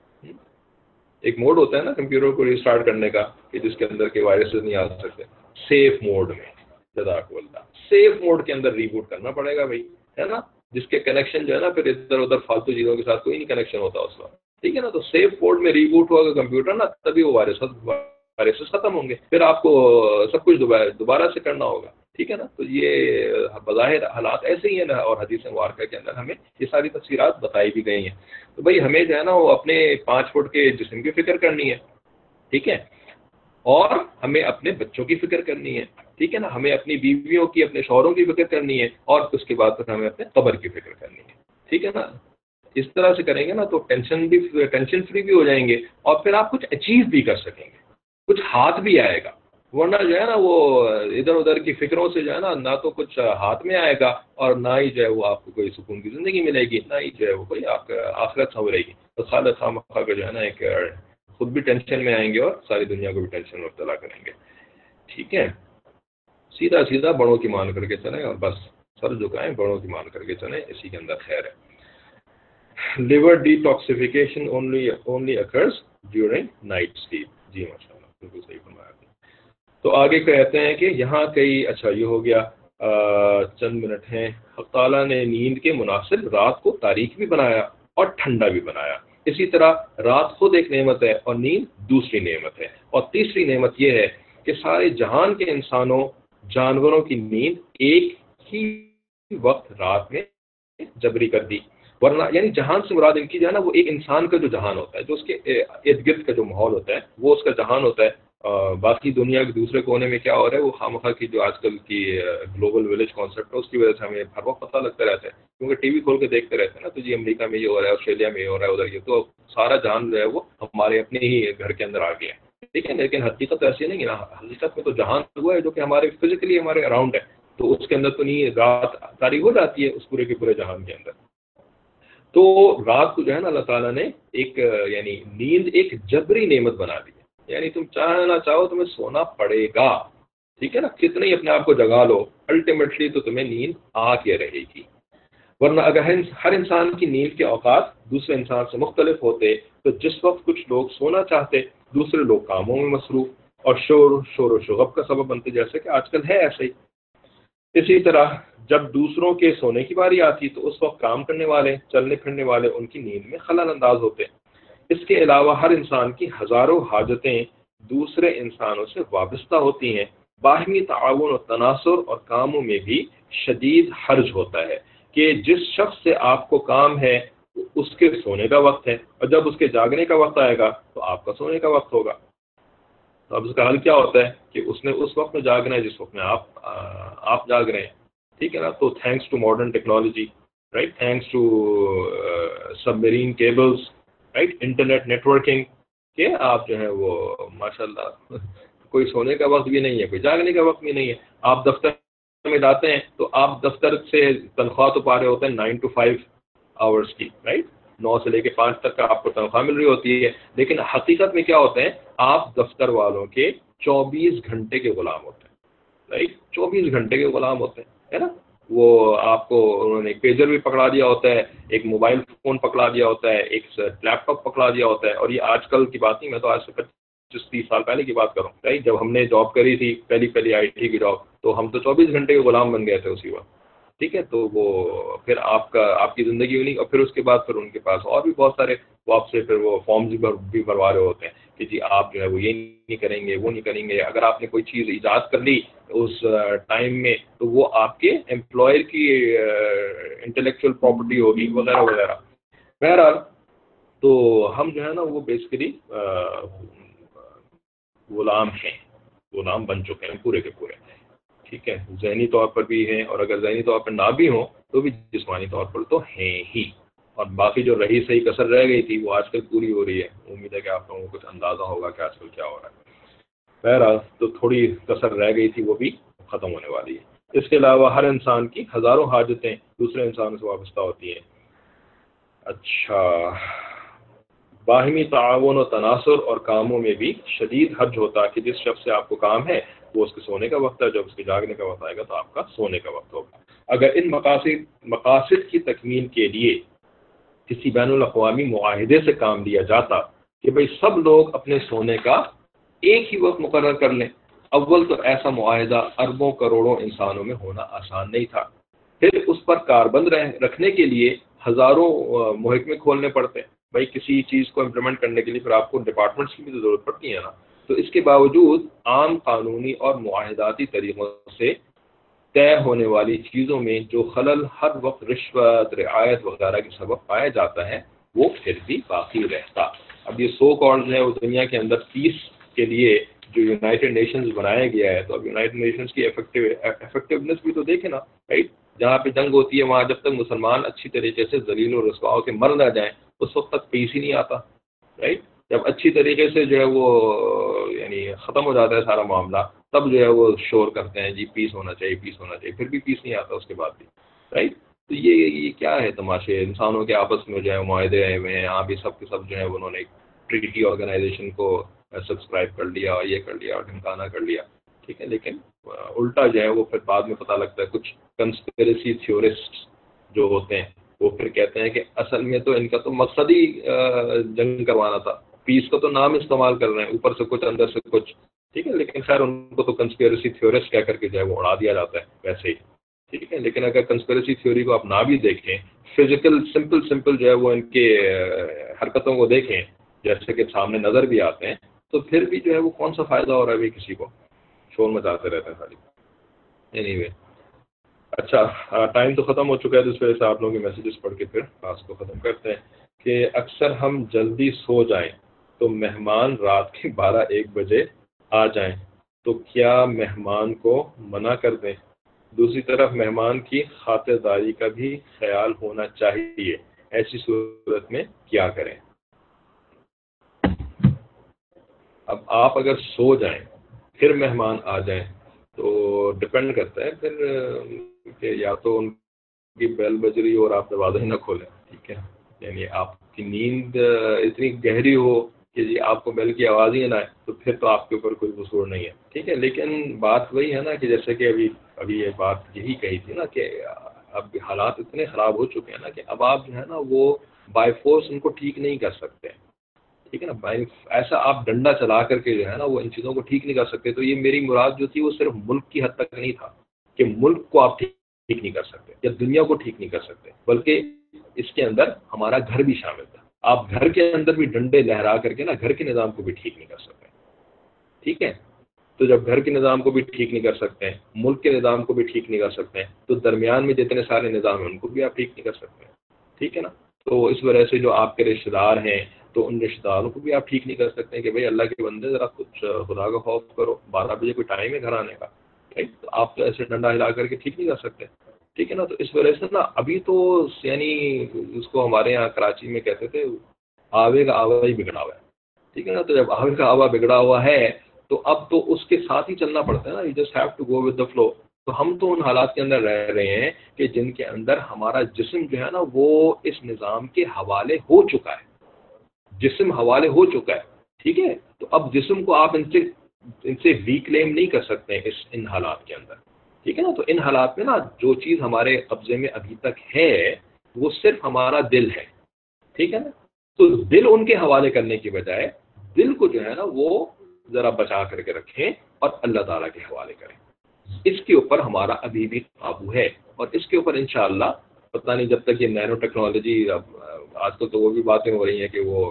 A: ایک موڈ ہوتا ہے نا کمپیوٹر کو ریسٹارٹ کرنے کا کہ جس کے اندر کے وائرسز نہیں آ سکتے، سیف موڈ میں، جزاک اللہ، سیف موڈ کے اندر ریبوٹ کرنا پڑے گا بھائی، ہے نا، جس کے کنیکشن جو ہے نا پھر ادھر ادھر فالتو چیزوں کے ساتھ کوئی نہیں کنیکشن ہوتا اس وقت، ٹھیک ہے نا۔ تو سیف موڈ میں ریبوٹ ہوگا کمپیوٹر نا، تبھی وہ وائرس وائرسز ختم ہوں گے، پھر آپ کو سب کچھ دوبارہ سے کرنا ہوگا، ٹھیک ہے نا۔ تو یہ بظاہر حالات ایسے ہی ہیں نا، اور حدیث مبارکہ کے اندر ہمیں یہ ساری تفصیلات بتائی بھی گئی ہیں۔ تو بھائی ہمیں جو ہے نا وہ اپنے پانچ فٹ کے جسم کی فکر کرنی ہے، ٹھیک ہے، اور ہمیں اپنے بچوں کی فکر کرنی ہے، ٹھیک ہے نا، ہمیں اپنی بیویوں کی، اپنے شوہروں کی فکر کرنی ہے، اور اس کے بعد پھر ہمیں اپنے قبر کی فکر کرنی ہے، ٹھیک ہے نا۔ اس طرح سے کریں گے نا تو ٹینشن بھی ٹینشن فری بھی ہو جائیں گے، اور پھر آپ کچھ اچیو بھی کر سکیں گے، کچھ ہاتھ بھی آئے گا، ورنہ جو ہے نا وہ ادھر ادھر کی فکروں سے جو ہے نا نہ تو کچھ ہاتھ میں آئے گا، اور نہ ہی جو ہے وہ آپ کو کوئی سکون کی زندگی ملے گی، نہ ہی جو ہے وہ کوئی آپ کا آخرت سنورے گی، تو خالد خواہ مخواہ کا جو ہے نا ایک خود بھی ٹینشن میں آئیں گے اور ساری دنیا کو بھی ٹینشن میں مبتلا کریں گے، ٹھیک ہے۔ سیدھا سیدھا بڑوں کی مان کر کے چلیں، اور بس سر جھکائیں، بڑوں کی مان کر کے چلیں، اسی کے اندر خیر ہے۔ Liver detoxification only only occurs during night sleep, جی ماشاء اللہ، بالکل صحیح فرمایا آپ نے۔ تو آگے کہتے ہیں کہ یہاں کئی، اچھا یہ ہو گیا، چند منٹ ہیں۔ حق تعالیٰ نے نیند کے مناسب رات کو تاریک بھی بنایا اور ٹھنڈا بھی بنایا، اسی طرح رات خود ایک نعمت ہے اور نیند دوسری نعمت ہے، اور تیسری نعمت یہ ہے کہ سارے جہان کے انسانوں جانوروں کی نیند ایک ہی وقت رات میں جبری کر دی، ورنہ یعنی جہان سے مراد ان کی جو ہے نا وہ ایک انسان کا جو جہان ہوتا ہے، جو اس کے ارد گرد کا جو ماحول ہوتا ہے وہ اس کا جہان ہوتا ہے، باقی دنیا کے دوسرے کونے میں کیا ہو رہا ہے وہ خامخواہ کی جو آج کل کی گلوبل ولیج کانسیپٹ ہے اس کی وجہ سے ہمیں ہر وقت پتہ لگتا رہتا ہے، کیونکہ ٹی وی کھول کے دیکھتے رہتے ہیں نا، تو جی امریکہ میں یہ ہو رہا ہے، آسٹریلیا میں یہ ہو رہا ہے، ادھر یہ، تو سارا جہان جو ہے وہ ہمارے اپنے ہی گھر کے اندر آ گیا ہے، ٹھیک ہے، لیکن حقیقت ایسی نہیں ہے نا، حقیقت میں تو جہان ہوا ہے جو کہ ہمارے فزیکلی ہمارے اراؤنڈ ہے، تو اس کے اندر تو نہیں رات تاریخ ہو جاتی ہے اس پورے کے پورے جہان کے اندر. تو رات کو جو ہے نا اللہ تعالیٰ نے ایک یعنی نیند ایک جبری نعمت بنا دی ہے، یعنی تم چاہے نہ چاہو تمہیں سونا پڑے گا، ٹھیک ہے نا، کتنے ہی اپنے آپ کو جگا لو، الٹیمیٹلی تو تمہیں نیند آ کے رہے گی. ورنہ اگر ہر انسان کی نیند کے اوقات دوسرے انسان سے مختلف ہوتے تو جس وقت کچھ لوگ سونا چاہتے دوسرے لوگ کاموں میں مصروف اور شور شور و شغب کا سبب بنتے، جیسے کہ آج کل ہے ایسے ہی. اسی طرح جب دوسروں کے سونے کی باری آتی تو اس وقت کام کرنے والے، چلنے پھرنے والے ان کی نیند میں خلل انداز ہوتے. اس کے علاوہ ہر انسان کی ہزاروں حاجتیں دوسرے انسانوں سے وابستہ ہوتی ہیں. باہمی تعاون اور تناصر اور کاموں میں بھی شدید حرج ہوتا ہے کہ جس شخص سے آپ کو کام ہے اس کے سونے کا وقت ہے، اور جب اس کے جاگنے کا وقت آئے گا تو آپ کا سونے کا وقت ہوگا. تو اب اس کا حل کیا ہوتا ہے کہ اس نے اس وقت میں جاگنا ہے جس وقت میں آپ آپ جاگ رہے ہیں، ٹھیک ہے نا. تو thanks to modern technology, right, thanks to submarine cables, right, internet networking, کہ آپ جو ہے وہ ماشاء اللہ کوئی سونے کا وقت بھی نہیں ہے، کوئی جاگنے کا وقت بھی نہیں ہے. آپ دفتر میں جاتے ہیں تو آپ دفتر سے تنخواہ تو پا رہے ہوتے ہیں نائن ٹو فائیو آورس کی، رائٹ، نو سے لے کے پانچ تک کا آپ کو تنخواہ مل رہی ہوتی ہے، لیکن حقیقت میں کیا ہوتے ہیں آپ دفتر والوں کے چوبیس گھنٹے کے غلام ہوتے ہیں، رائٹ، چوبیس گھنٹے کے غلام ہوتے ہیں، ہے نا. وہ آپ کو انہوں نے ایک پیجر بھی پکڑا دیا ہوتا ہے، ایک موبائل فون پکڑا دیا ہوتا ہے، ایک لیپ ٹاپ پکڑا دیا ہوتا ہے. اور یہ آج کل کی بات نہیں، میں تو آج سے پچیس تیس سال پہلے کی بات کروں، رائٹ، جب ہم نے جاب کری تھی پہلی پہلی آئی ٹی کی جاب، تو ہم تو چوبیس گھنٹے کے غلام بن گئے تھے اسی وقت، ٹھیک ہے. تو وہ پھر آپ کا آپ کی زندگی ہوئی نہیں، اور پھر اس کے بعد پھر ان کے پاس اور بھی بہت سارے وہ آپ سے پھر وہ فارمز بھی بھروا رہے ہوتے ہیں کہ جی آپ جو ہے وہ یہ نہیں کریں گے، وہ نہیں کریں گے. اگر آپ نے کوئی چیز ایجاد کر لی اس ٹائم میں تو وہ آپ کے امپلائر کی انٹلیکچوئل پراپرٹی ہوگی وغیرہ وغیرہ. بہرحال تو ہم جو ہے نا وہ بیسیکلی غلام ہیں، غلام بن چکے ہیں پورے کے پورے، ٹھیک ہے، ذہنی طور پر بھی ہیں، اور اگر ذہنی طور پر نہ بھی ہوں تو بھی جسمانی طور پر تو ہیں ہی. اور باقی جو رہی صحیح کسر رہ گئی تھی وہ آج کل پوری ہو رہی ہے. امید ہے کہ آپ لوگوں کو کچھ اندازہ ہوگا کہ آج کل کیا ہو رہا ہے. بہرحال تو تھوڑی کسر رہ گئی تھی وہ بھی ختم ہونے والی ہے. اس کے علاوہ ہر انسان کی ہزاروں حاجتیں دوسرے انسانوں سے وابستہ ہوتی ہیں. اچھا، باہمی تعاون و تناصر اور کاموں میں بھی شدید حرج ہوتا کہ جس شخص سے آپ کو کام ہے وہ اس کے سونے کا وقت ہے، جب اس کے جاگنے کا وقت آئے گا تو آپ کا سونے کا وقت ہوگا. اگر ان مقاصد مقاصد کی تکمیل کے لیے کسی بین الاقوامی معاہدے سے کام لیا جاتا کہ بھئی سب لوگ اپنے سونے کا ایک ہی وقت مقرر کر لیں، اول تو ایسا معاہدہ اربوں کروڑوں انسانوں میں ہونا آسان نہیں تھا. پھر اس پر کاربند رکھنے کے لیے ہزاروں محکمے کھولنے پڑتے. بھائی کسی چیز کو امپلیمنٹ کرنے کے لیے پھر آپ کو ڈپارٹمنٹس کی بھی ضرورت پڑتی ہے نا. تو اس کے باوجود عام قانونی اور معاہداتی طریقوں سے طے ہونے والی چیزوں میں جو خلل ہر وقت رشوت، رعایت وغیرہ کے سبب پایا جاتا ہے وہ پھر بھی باقی رہتا. اب یہ سو کالڈ ہے وہ دنیا کے اندر پیس کے لیے جو یونائٹڈ نیشنز بنایا گیا ہے، تو اب یونائٹڈ نیشنز کی افیکٹونیس بھی تو دیکھیں نا، رائٹ. جہاں پہ جنگ ہوتی ہے وہاں جب تک مسلمان اچھی طریقے سے ذلیل و رسوا ہو کے مر نہ جائیں اس وقت تک پیس ہی نہیں آتا، رائٹ. جب اچھی طریقے سے جو ہے وہ یعنی ختم ہو جاتا ہے سارا معاملہ تب جو ہے وہ شور کرتے ہیں جی پیس ہونا چاہیے، پیس ہونا چاہیے، پھر بھی پیس نہیں آتا اس کے بعد بھی، رائٹ. تو یہ یہ کیا ہے تماشے، انسانوں کے آپس میں جو ہے معاہدے آئے ہوئے ہیں، یہاں بھی سب کے سب جو ہے انہوں نے ایک ٹریٹی آرگنائزیشن کو سبسکرائب کر لیا اور یہ کر لیا اور ڈھمکانا کر لیا، ٹھیک ہے. لیکن الٹا جو ہے وہ پھر بعد میں پتہ لگتا ہے کچھ کنسپیریسی تھیورسٹ جو ہوتے ہیں وہ پھر کہتے ہیں کہ اصل میں تو ان کا تو مقصد ہی جنگ کروانا تھا، پیس کا تو نام استعمال کر رہے ہیں، اوپر سے کچھ اندر سے کچھ، ٹھیک ہے. لیکن خیر ان کو تو کنسپیریسی تھیورسٹ کہہ کر کے جو ہے وہ اڑا دیا جاتا ہے ویسے ہی، ٹھیک ہے. لیکن اگر کنسپیریسی تھیوری کو آپ نہ بھی دیکھیں، فزیکل سمپل سمپل جو ہے وہ ان کے حرکتوں کو دیکھیں جیسے کہ سامنے نظر بھی آتے ہیں، تو پھر بھی جو ہے وہ کون سا فائدہ ہو رہا ہے بھی کسی کو، شور مچاتے رہتے ہیں خالی. اینی وے، اچھا ٹائم تو ختم ہو چکا ہے، جس وجہ سے آپ لوگوں کے میسیجز پڑھ کے پھر کلاس کو ختم کرتے ہیں کہ اکثر ہم جلدی سو جائیں تو مہمان رات کے بارہ ایک بجے آ جائیں تو کیا مہمان کو منع کر دیں؟ دوسری طرف مہمان کی خاطرداری کا بھی خیال ہونا چاہیے، ایسی صورت میں کیا کریں؟ اب آپ اگر سو جائیں پھر مہمان آ جائیں تو ڈپینڈ کرتا ہے پھر کہ یا تو ان کی بیل بج رہی ہو اور آپ دروازہ ہی نہ کھولیں، ٹھیک ہے، یعنی آپ کی نیند اتنی گہری ہو کہ جی آپ کو بیل کی آواز ہی نہ آئے تو پھر تو آپ کے اوپر کوئی قصور نہیں ہے، ٹھیک ہے۔ لیکن بات وہی ہے نا کہ جیسے کہ ابھی ابھی یہ بات یہی کہی تھی نا کہ اب حالات اتنے خراب ہو چکے ہیں نا کہ اب آپ جو ہے نا وہ بائی فورس ان کو ٹھیک نہیں کر سکتے، ٹھیک ہے نا، بائی ایسا آپ ڈنڈا چلا کر کے جو ہے نا وہ ان چیزوں کو ٹھیک نہیں کر سکتے۔ تو یہ میری مراد جو تھی وہ صرف ملک کی حد تک نہیں تھا کہ ملک کو آپ ٹھیک نہیں کر سکتے یا دنیا کو ٹھیک نہیں کر سکتے، بلکہ اس کے اندر ہمارا گھر بھی شامل تھا۔ آپ گھر کے اندر بھی ڈنڈے لہرا کر کے نا گھر کے نظام کو بھی ٹھیک نہیں کر سکتے، ٹھیک ہے۔ تو جب گھر کے نظام کو بھی ٹھیک نہیں کر سکتے ہیں، ملک کے نظام کو بھی ٹھیک نہیں کر سکتے ہیں، تو درمیان میں جتنے سارے نظام ہیں ان کو بھی آپ ٹھیک نہیں کر سکتے، ٹھیک ہے نا۔ تو اس وجہ سے جو آپ کے رشتہ دار ہیں تو ان رشتہ داروں کو بھی آپ ٹھیک نہیں کر سکتے ہیں کہ بھئی اللہ کے بندے ذرا کچھ خدا کا خوف کرو، بارہ بجے کوئی ٹائم ہے گھر آنے کا، ٹھیک، تو آپ تو ایسے ڈنڈا ہلا کر کے ٹھیک نہیں کر سکتے، ٹھیک ہے نا۔ تو اس وجہ سے نا ابھی تو یعنی اس کو ہمارے یہاں کراچی میں کہتے تھے آوے کا آوا ہی بگڑا ہوا ہے، ٹھیک ہے نا۔ تو جب آوے کا آوا بگڑا ہوا ہے تو اب تو اس کے ساتھ ہی چلنا پڑتا ہے نا، you just have to go with the flow. تو ہم تو ان حالات کے اندر رہ رہے ہیں کہ جن کے اندر ہمارا جسم جو ہے نا وہ اس نظام کے حوالے ہو چکا ہے، جسم حوالے ہو چکا ہے، ٹھیک ہے۔ تو اب جسم کو آپ ان سے ان سے ریکلیم نہیں کر سکتے اس ان حالات کے اندر، ٹھیک ہے نا۔ تو ان حالات میں نا جو چیز ہمارے قبضے میں ابھی تک ہے وہ صرف ہمارا دل ہے، ٹھیک ہے نا۔ تو دل ان کے حوالے کرنے کی بجائے دل کو جو ہے نا وہ ذرا بچا کر کے رکھیں اور اللہ تعالیٰ کے حوالے کریں، اس کے اوپر ہمارا ابھی بھی قابو ہے۔ اور اس کے اوپر انشاءاللہ پتہ نہیں جب تک یہ نینو ٹیکنالوجی، اب آج کل تو وہ بھی باتیں ہو رہی ہیں کہ وہ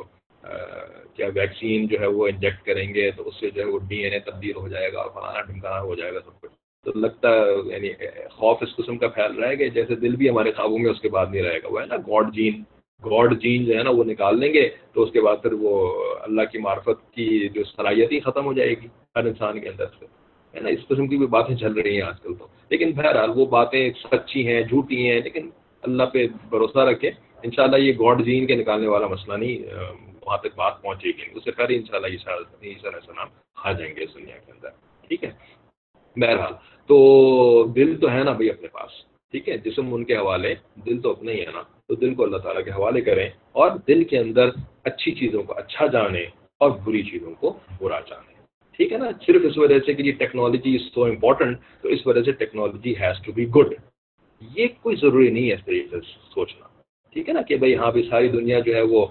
A: کیا ویکسین جو ہے وہ انجیکٹ کریں گے تو اس سے جو ہے وہ ڈی این اے تبدیل ہو جائے گا اور فلانا ڈھمکانا ہو جائے گا سب کچھ، تو لگتا ہے یعنی خوف اس قسم کا پھیل رہا ہے کہ جیسے دل بھی ہمارے قابو میں اس کے بعد نہیں رہے گا۔ وہ ہے نا گاڈ جین، گاڈ جین جو ہے نا وہ نکال لیں گے تو اس کے بعد پھر وہ اللہ کی معرفت کی جو صلاحیت ہی ختم ہو جائے گی ہر انسان کے اندر سے، ہے نا۔ اس قسم کی بھی باتیں چل رہی ہیں آج کل تو، لیکن بہرحال وہ باتیں سچی ہیں جھوٹی ہیں، لیکن اللہ پہ بھروسہ رکھیں، انشاءاللہ یہ گاڈ جین کے نکالنے والا مسئلہ نہیں، وہاں تک بات پہنچے گی، اس سے پہلے انشاءاللہ عیسیٰ عیسیٰ علیہ السلام آ جائیں گے اس دنیا کے اندر، ٹھیک ہے۔ بہرحال تو دل تو ہے نا بھائی اپنے پاس، ٹھیک ہے، جسم ان کے حوالے، دل تو اپنا ہی ہے نا، تو دل کو اللہ تعالیٰ کے حوالے کریں اور دل کے اندر اچھی چیزوں کو اچھا جانیں اور بری چیزوں کو برا جانیں، ٹھیک ہے نا۔ صرف اس وجہ سے کہ یہ ٹیکنالوجی از سو امپورٹنٹ تو اس وجہ سے technology has to be good, یہ کوئی ضروری نہیں ہے اس طریقے سے سوچنا، ٹھیک ہے نا، کہ بھئی ہاں بھی ساری دنیا جو ہے وہ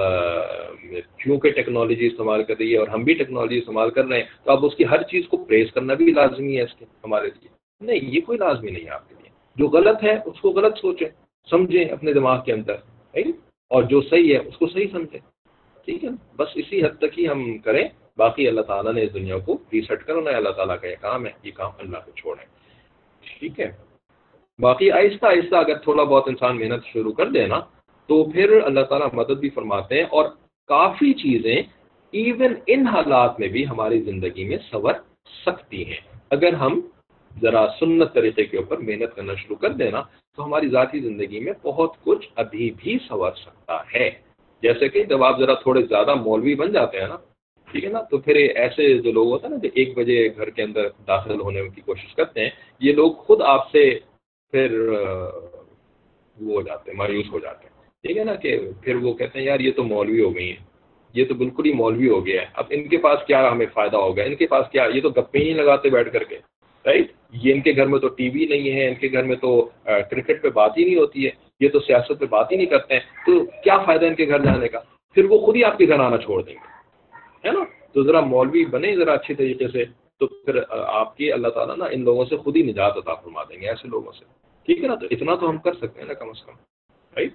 A: کیونکہ ٹیکنالوجی استعمال کر رہی ہے اور ہم بھی ٹیکنالوجی استعمال کر رہے ہیں تو اب اس کی ہر چیز کو پریز کرنا بھی لازمی ہے اس کے ہمارے لیے، نہیں، یہ کوئی لازمی نہیں ہے آپ کے لیے۔ جو غلط ہے اس کو غلط سوچیں، سمجھیں اپنے دماغ کے اندر، اور جو صحیح ہے اس کو صحیح سمجھیں، ٹھیک ہے، بس اسی حد تک ہی ہم کریں، باقی اللہ تعالیٰ نے اس دنیا کو ریسیٹ کرنا ہے، اللہ تعالیٰ کا یہ کام ہے، یہ کام اللہ کو چھوڑیں، ٹھیک ہے۔ باقی آہستہ آہستہ اگر تھوڑا بہت انسان محنت شروع کر دے نا تو پھر اللہ تعالیٰ مدد بھی فرماتے ہیں اور کافی چیزیں ایون ان حالات میں بھی ہماری زندگی میں سنور سکتی ہیں۔ اگر ہم ذرا سنت طریقے کے اوپر محنت کرنا شروع کر دیں نا تو ہماری ذاتی زندگی میں بہت کچھ ابھی بھی سنور سکتا ہے۔ جیسے کہ جب آپ ذرا تھوڑے زیادہ مولوی بن جاتے ہیں نا، ٹھیک ہے نا، تو پھر ایسے جو لوگ ہوتے ہیں نا جو ایک بجے گھر کے اندر داخل ہونے کی کوشش کرتے ہیں، یہ لوگ خود آپ سے پھر وہ ہو جاتے ہیں، مایوس ہو جاتے ہیں، ٹھیک ہے نا، کہ پھر وہ کہتے ہیں یار یہ تو مولوی ہو گئی ہیں، یہ تو بالکل ہی مولوی ہو گیا ہے، اب ان کے پاس کیا ہمیں فائدہ ہوگا، ان کے پاس کیا، یہ تو گپے ہی لگاتے بیٹھ کر کے، رائٹ، یہ ان کے گھر میں تو ٹی وی نہیں ہے، ان کے گھر میں تو کرکٹ پہ بات ہی نہیں ہوتی ہے، یہ تو سیاست پہ بات ہی نہیں کرتے ہیں، تو کیا فائدہ ان کے گھر جانے کا، پھر وہ خود ہی آپ کے گھر آنا چھوڑ دیں گے، ہے نا۔ تو ذرا مولوی بنے ذرا اچھی طریقے سے تو پھر آپ کی اللہ تعالیٰ نا ان لوگوں سے خود ہی نجات عطا فرما دیں گے، ایسے لوگوں سے، ٹھیک ہے نا۔ تو اتنا تو ہم کر سکتے ہیں نا کم از کم، right,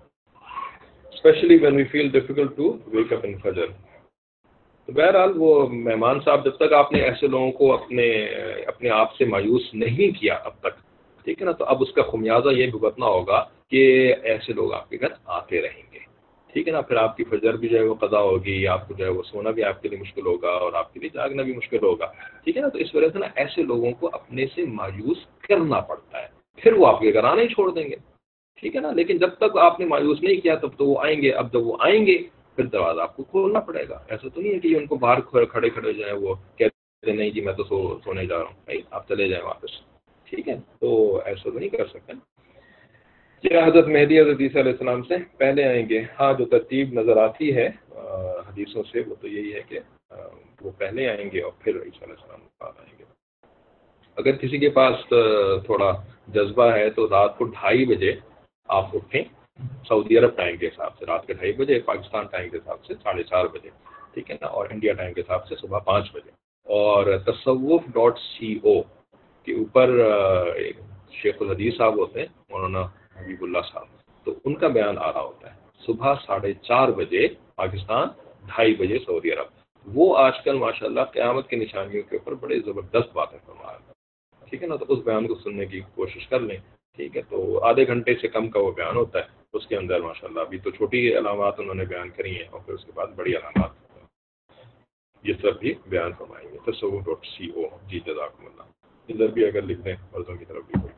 A: especially when we feel difficult to wake up in فجر۔ تو بہرحال وہ مہمان صاحب جب تک آپ نے ایسے لوگوں کو اپنے اپنے آپ سے مایوس نہیں کیا اب تک، ٹھیک ہے نا، تو اب اس کا خمیازہ یہ بھگتنا ہوگا کہ ایسے لوگ آپ کے گھر آتے رہیں گے، ٹھیک ہے نا. پھر آپ کی فجر بھی جو ہے وہ قضا ہوگی, آپ کو جو ہے وہ سونا بھی آپ کے لیے مشکل ہوگا اور آپ کے لیے جاگنا بھی مشکل ہوگا. ٹھیک ہے نا. تو اس وجہ سے نا ایسے لوگوں کو اپنے سے مایوس کرنا پڑتا ہے, پھر وہ آپ کے گھر آنا ہی چھوڑ دیں گے. ٹھیک ہے نا. لیکن جب تک آپ نے مایوس نہیں کیا تب تو وہ آئیں گے. اب جب وہ آئیں گے پھر دروازہ آپ کو کھولنا پڑے گا. ایسا تو نہیں ہے کہ ان کو باہر کھڑے کھڑے جو ہیں وہ کہتے ہیں نہیں جی میں تو سو سونے جا رہا ہوں, بھائی آپ چلے جائیں واپس. ٹھیک ہے. تو ایسا تو نہیں کر سکتے. یہ حضرت مہدی حضرت عیسیٰ علیہ السلام سے پہلے آئیں گے. ہاں جو ترتیب نظر آتی ہے حدیثوں سے وہ تو یہی ہے کہ وہ پہلے آئیں گے اور پھر عیسیٰ علیہ السلام بعد آئیں گے. اگر کسی کے پاس تھوڑا جذبہ ہے تو رات کو ڈھائی بجے آپ اٹھیں سعودی عرب ٹائم کے حساب سے, رات کے ڈھائی بجے, پاکستان ٹائم کے حساب سے ساڑھے چار بجے. ٹھیک ہے نا. اور انڈیا ٹائم کے حساب سے صبح پانچ بجے. اور تصوف ڈاٹ سی او کے اوپر شیخ الحدیث صاحب ہوتے ہیں مولانا حبیب اللہ صاحب, تو ان کا بیان آ رہا ہوتا ہے صبح ساڑھے چار بجے پاکستان, ڈھائی بجے سعودی عرب. وہ آج کل ماشاءاللہ قیامت کی نشانیوں کے اوپر بڑے زبردست باتیں فرما رہے ہیں. ٹھیک ہے نا. تو اس بیان کو سننے کی کوشش کر لیں. ٹھیک ہے. تو آدھے گھنٹے سے کم کا وہ بیان ہوتا ہے. اس کے اندر ماشاءاللہ ابھی تو چھوٹی علامات انہوں نے بیان کری ہیں اور پھر اس کے بعد بڑی علامات یہ سب بھی بیان فرمائیں گے. تصوف ڈاٹ سی او. جی جزاکم اللہ. ادھر بھی اگر لکھ دیں مردوں کی طرف بھی کوئی.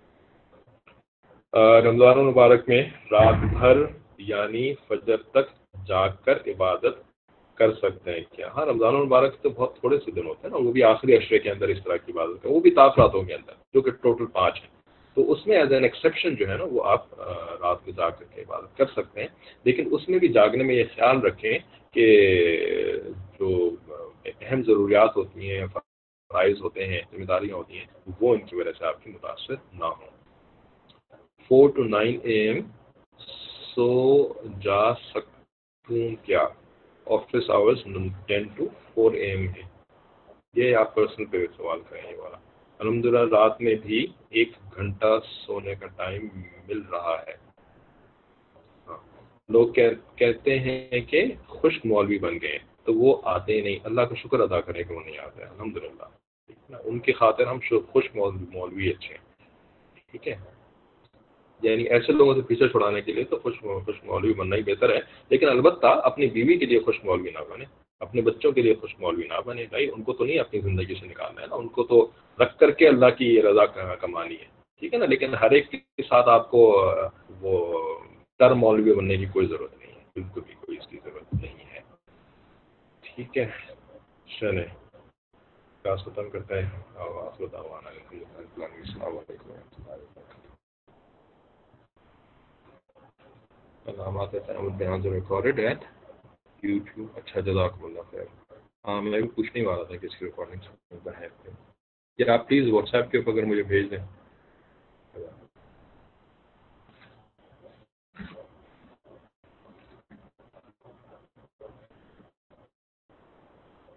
A: رمضان المبارک میں رات بھر یعنی فجر تک جاگ کر عبادت کر سکتے ہیں کیا؟ ہاں رمضان المبارک تو بہت تھوڑے سے دن ہوتے ہیں نا, وہ بھی آخری عشرے کے اندر اس طرح کی عبادت ہے, وہ بھی تاس راتوں کے اندر جو کہ ٹوٹل پانچ ہیں. تو اس میں ایز این ایکسیپشن جو ہے نا وہ آپ رات کو جاگ کر کے عبادت کر سکتے ہیں. لیکن اس میں بھی جاگنے میں یہ خیال رکھیں کہ جو اہم ضروریات ہوتی ہیں, فرائض ہوتے ہیں, ذمہ داریاں ہوتی ہیں, وہ ان کی وجہ سے آپ کی متاثر نہ ہوں. Four to nine A M سو جا سکوں کیا؟ Office hours ten to four A M ہے. یہ آپ پرسنل پہ سوال کریں یہ والا. الحمدللہ رات میں بھی ایک گھنٹہ سونے کا ٹائم مل رہا ہے. ہاں. لوگ کہتے ہیں کہ خشک مولوی بن گئے تو وہ آتے نہیں. اللہ کا شکر ادا کریں کہ وہ نہیں آتے الحمدللہ. ان کی خاطر ہم خشک مولوی اچھے ہیں. ٹھیک ہے. یعنی ایسے لوگوں سے پیچھے چھڑانے کے لیے تو خوش خوش مولوی بننا ہی بہتر ہے. لیکن البتہ اپنی بیوی کے لیے خوش مولوی نہ بنے, اپنے بچوں کے لیے خوش مولوی نہ بنے. بھائی ان کو تو نہیں اپنی زندگی سے نکالنا ہے نا, ان کو تو رکھ کر کے اللہ کی رضا کمانی ہے. ٹھیک ہے نا. لیکن ہر ایک کے ساتھ آپ کو وہ ڈر مولوی بننے کی کوئی ضرورت نہیں ہے, بالکل بھی کوئی اس کی ضرورت نہیں ہے. ٹھیک ہے. چلیں کلاس ختم کرتے ہیں. السلام علیکم. علامات بیان جو ریکارڈڈ ہے یوٹیوب. اچھا جزاکم اللہ خیر. ہاں میں بھی پوچھنے والا تھا کہ اس کی ریکارڈنگ ہے. یا آپ پلیز واٹس ایپ کے اوپر اگر مجھے بھیج دیں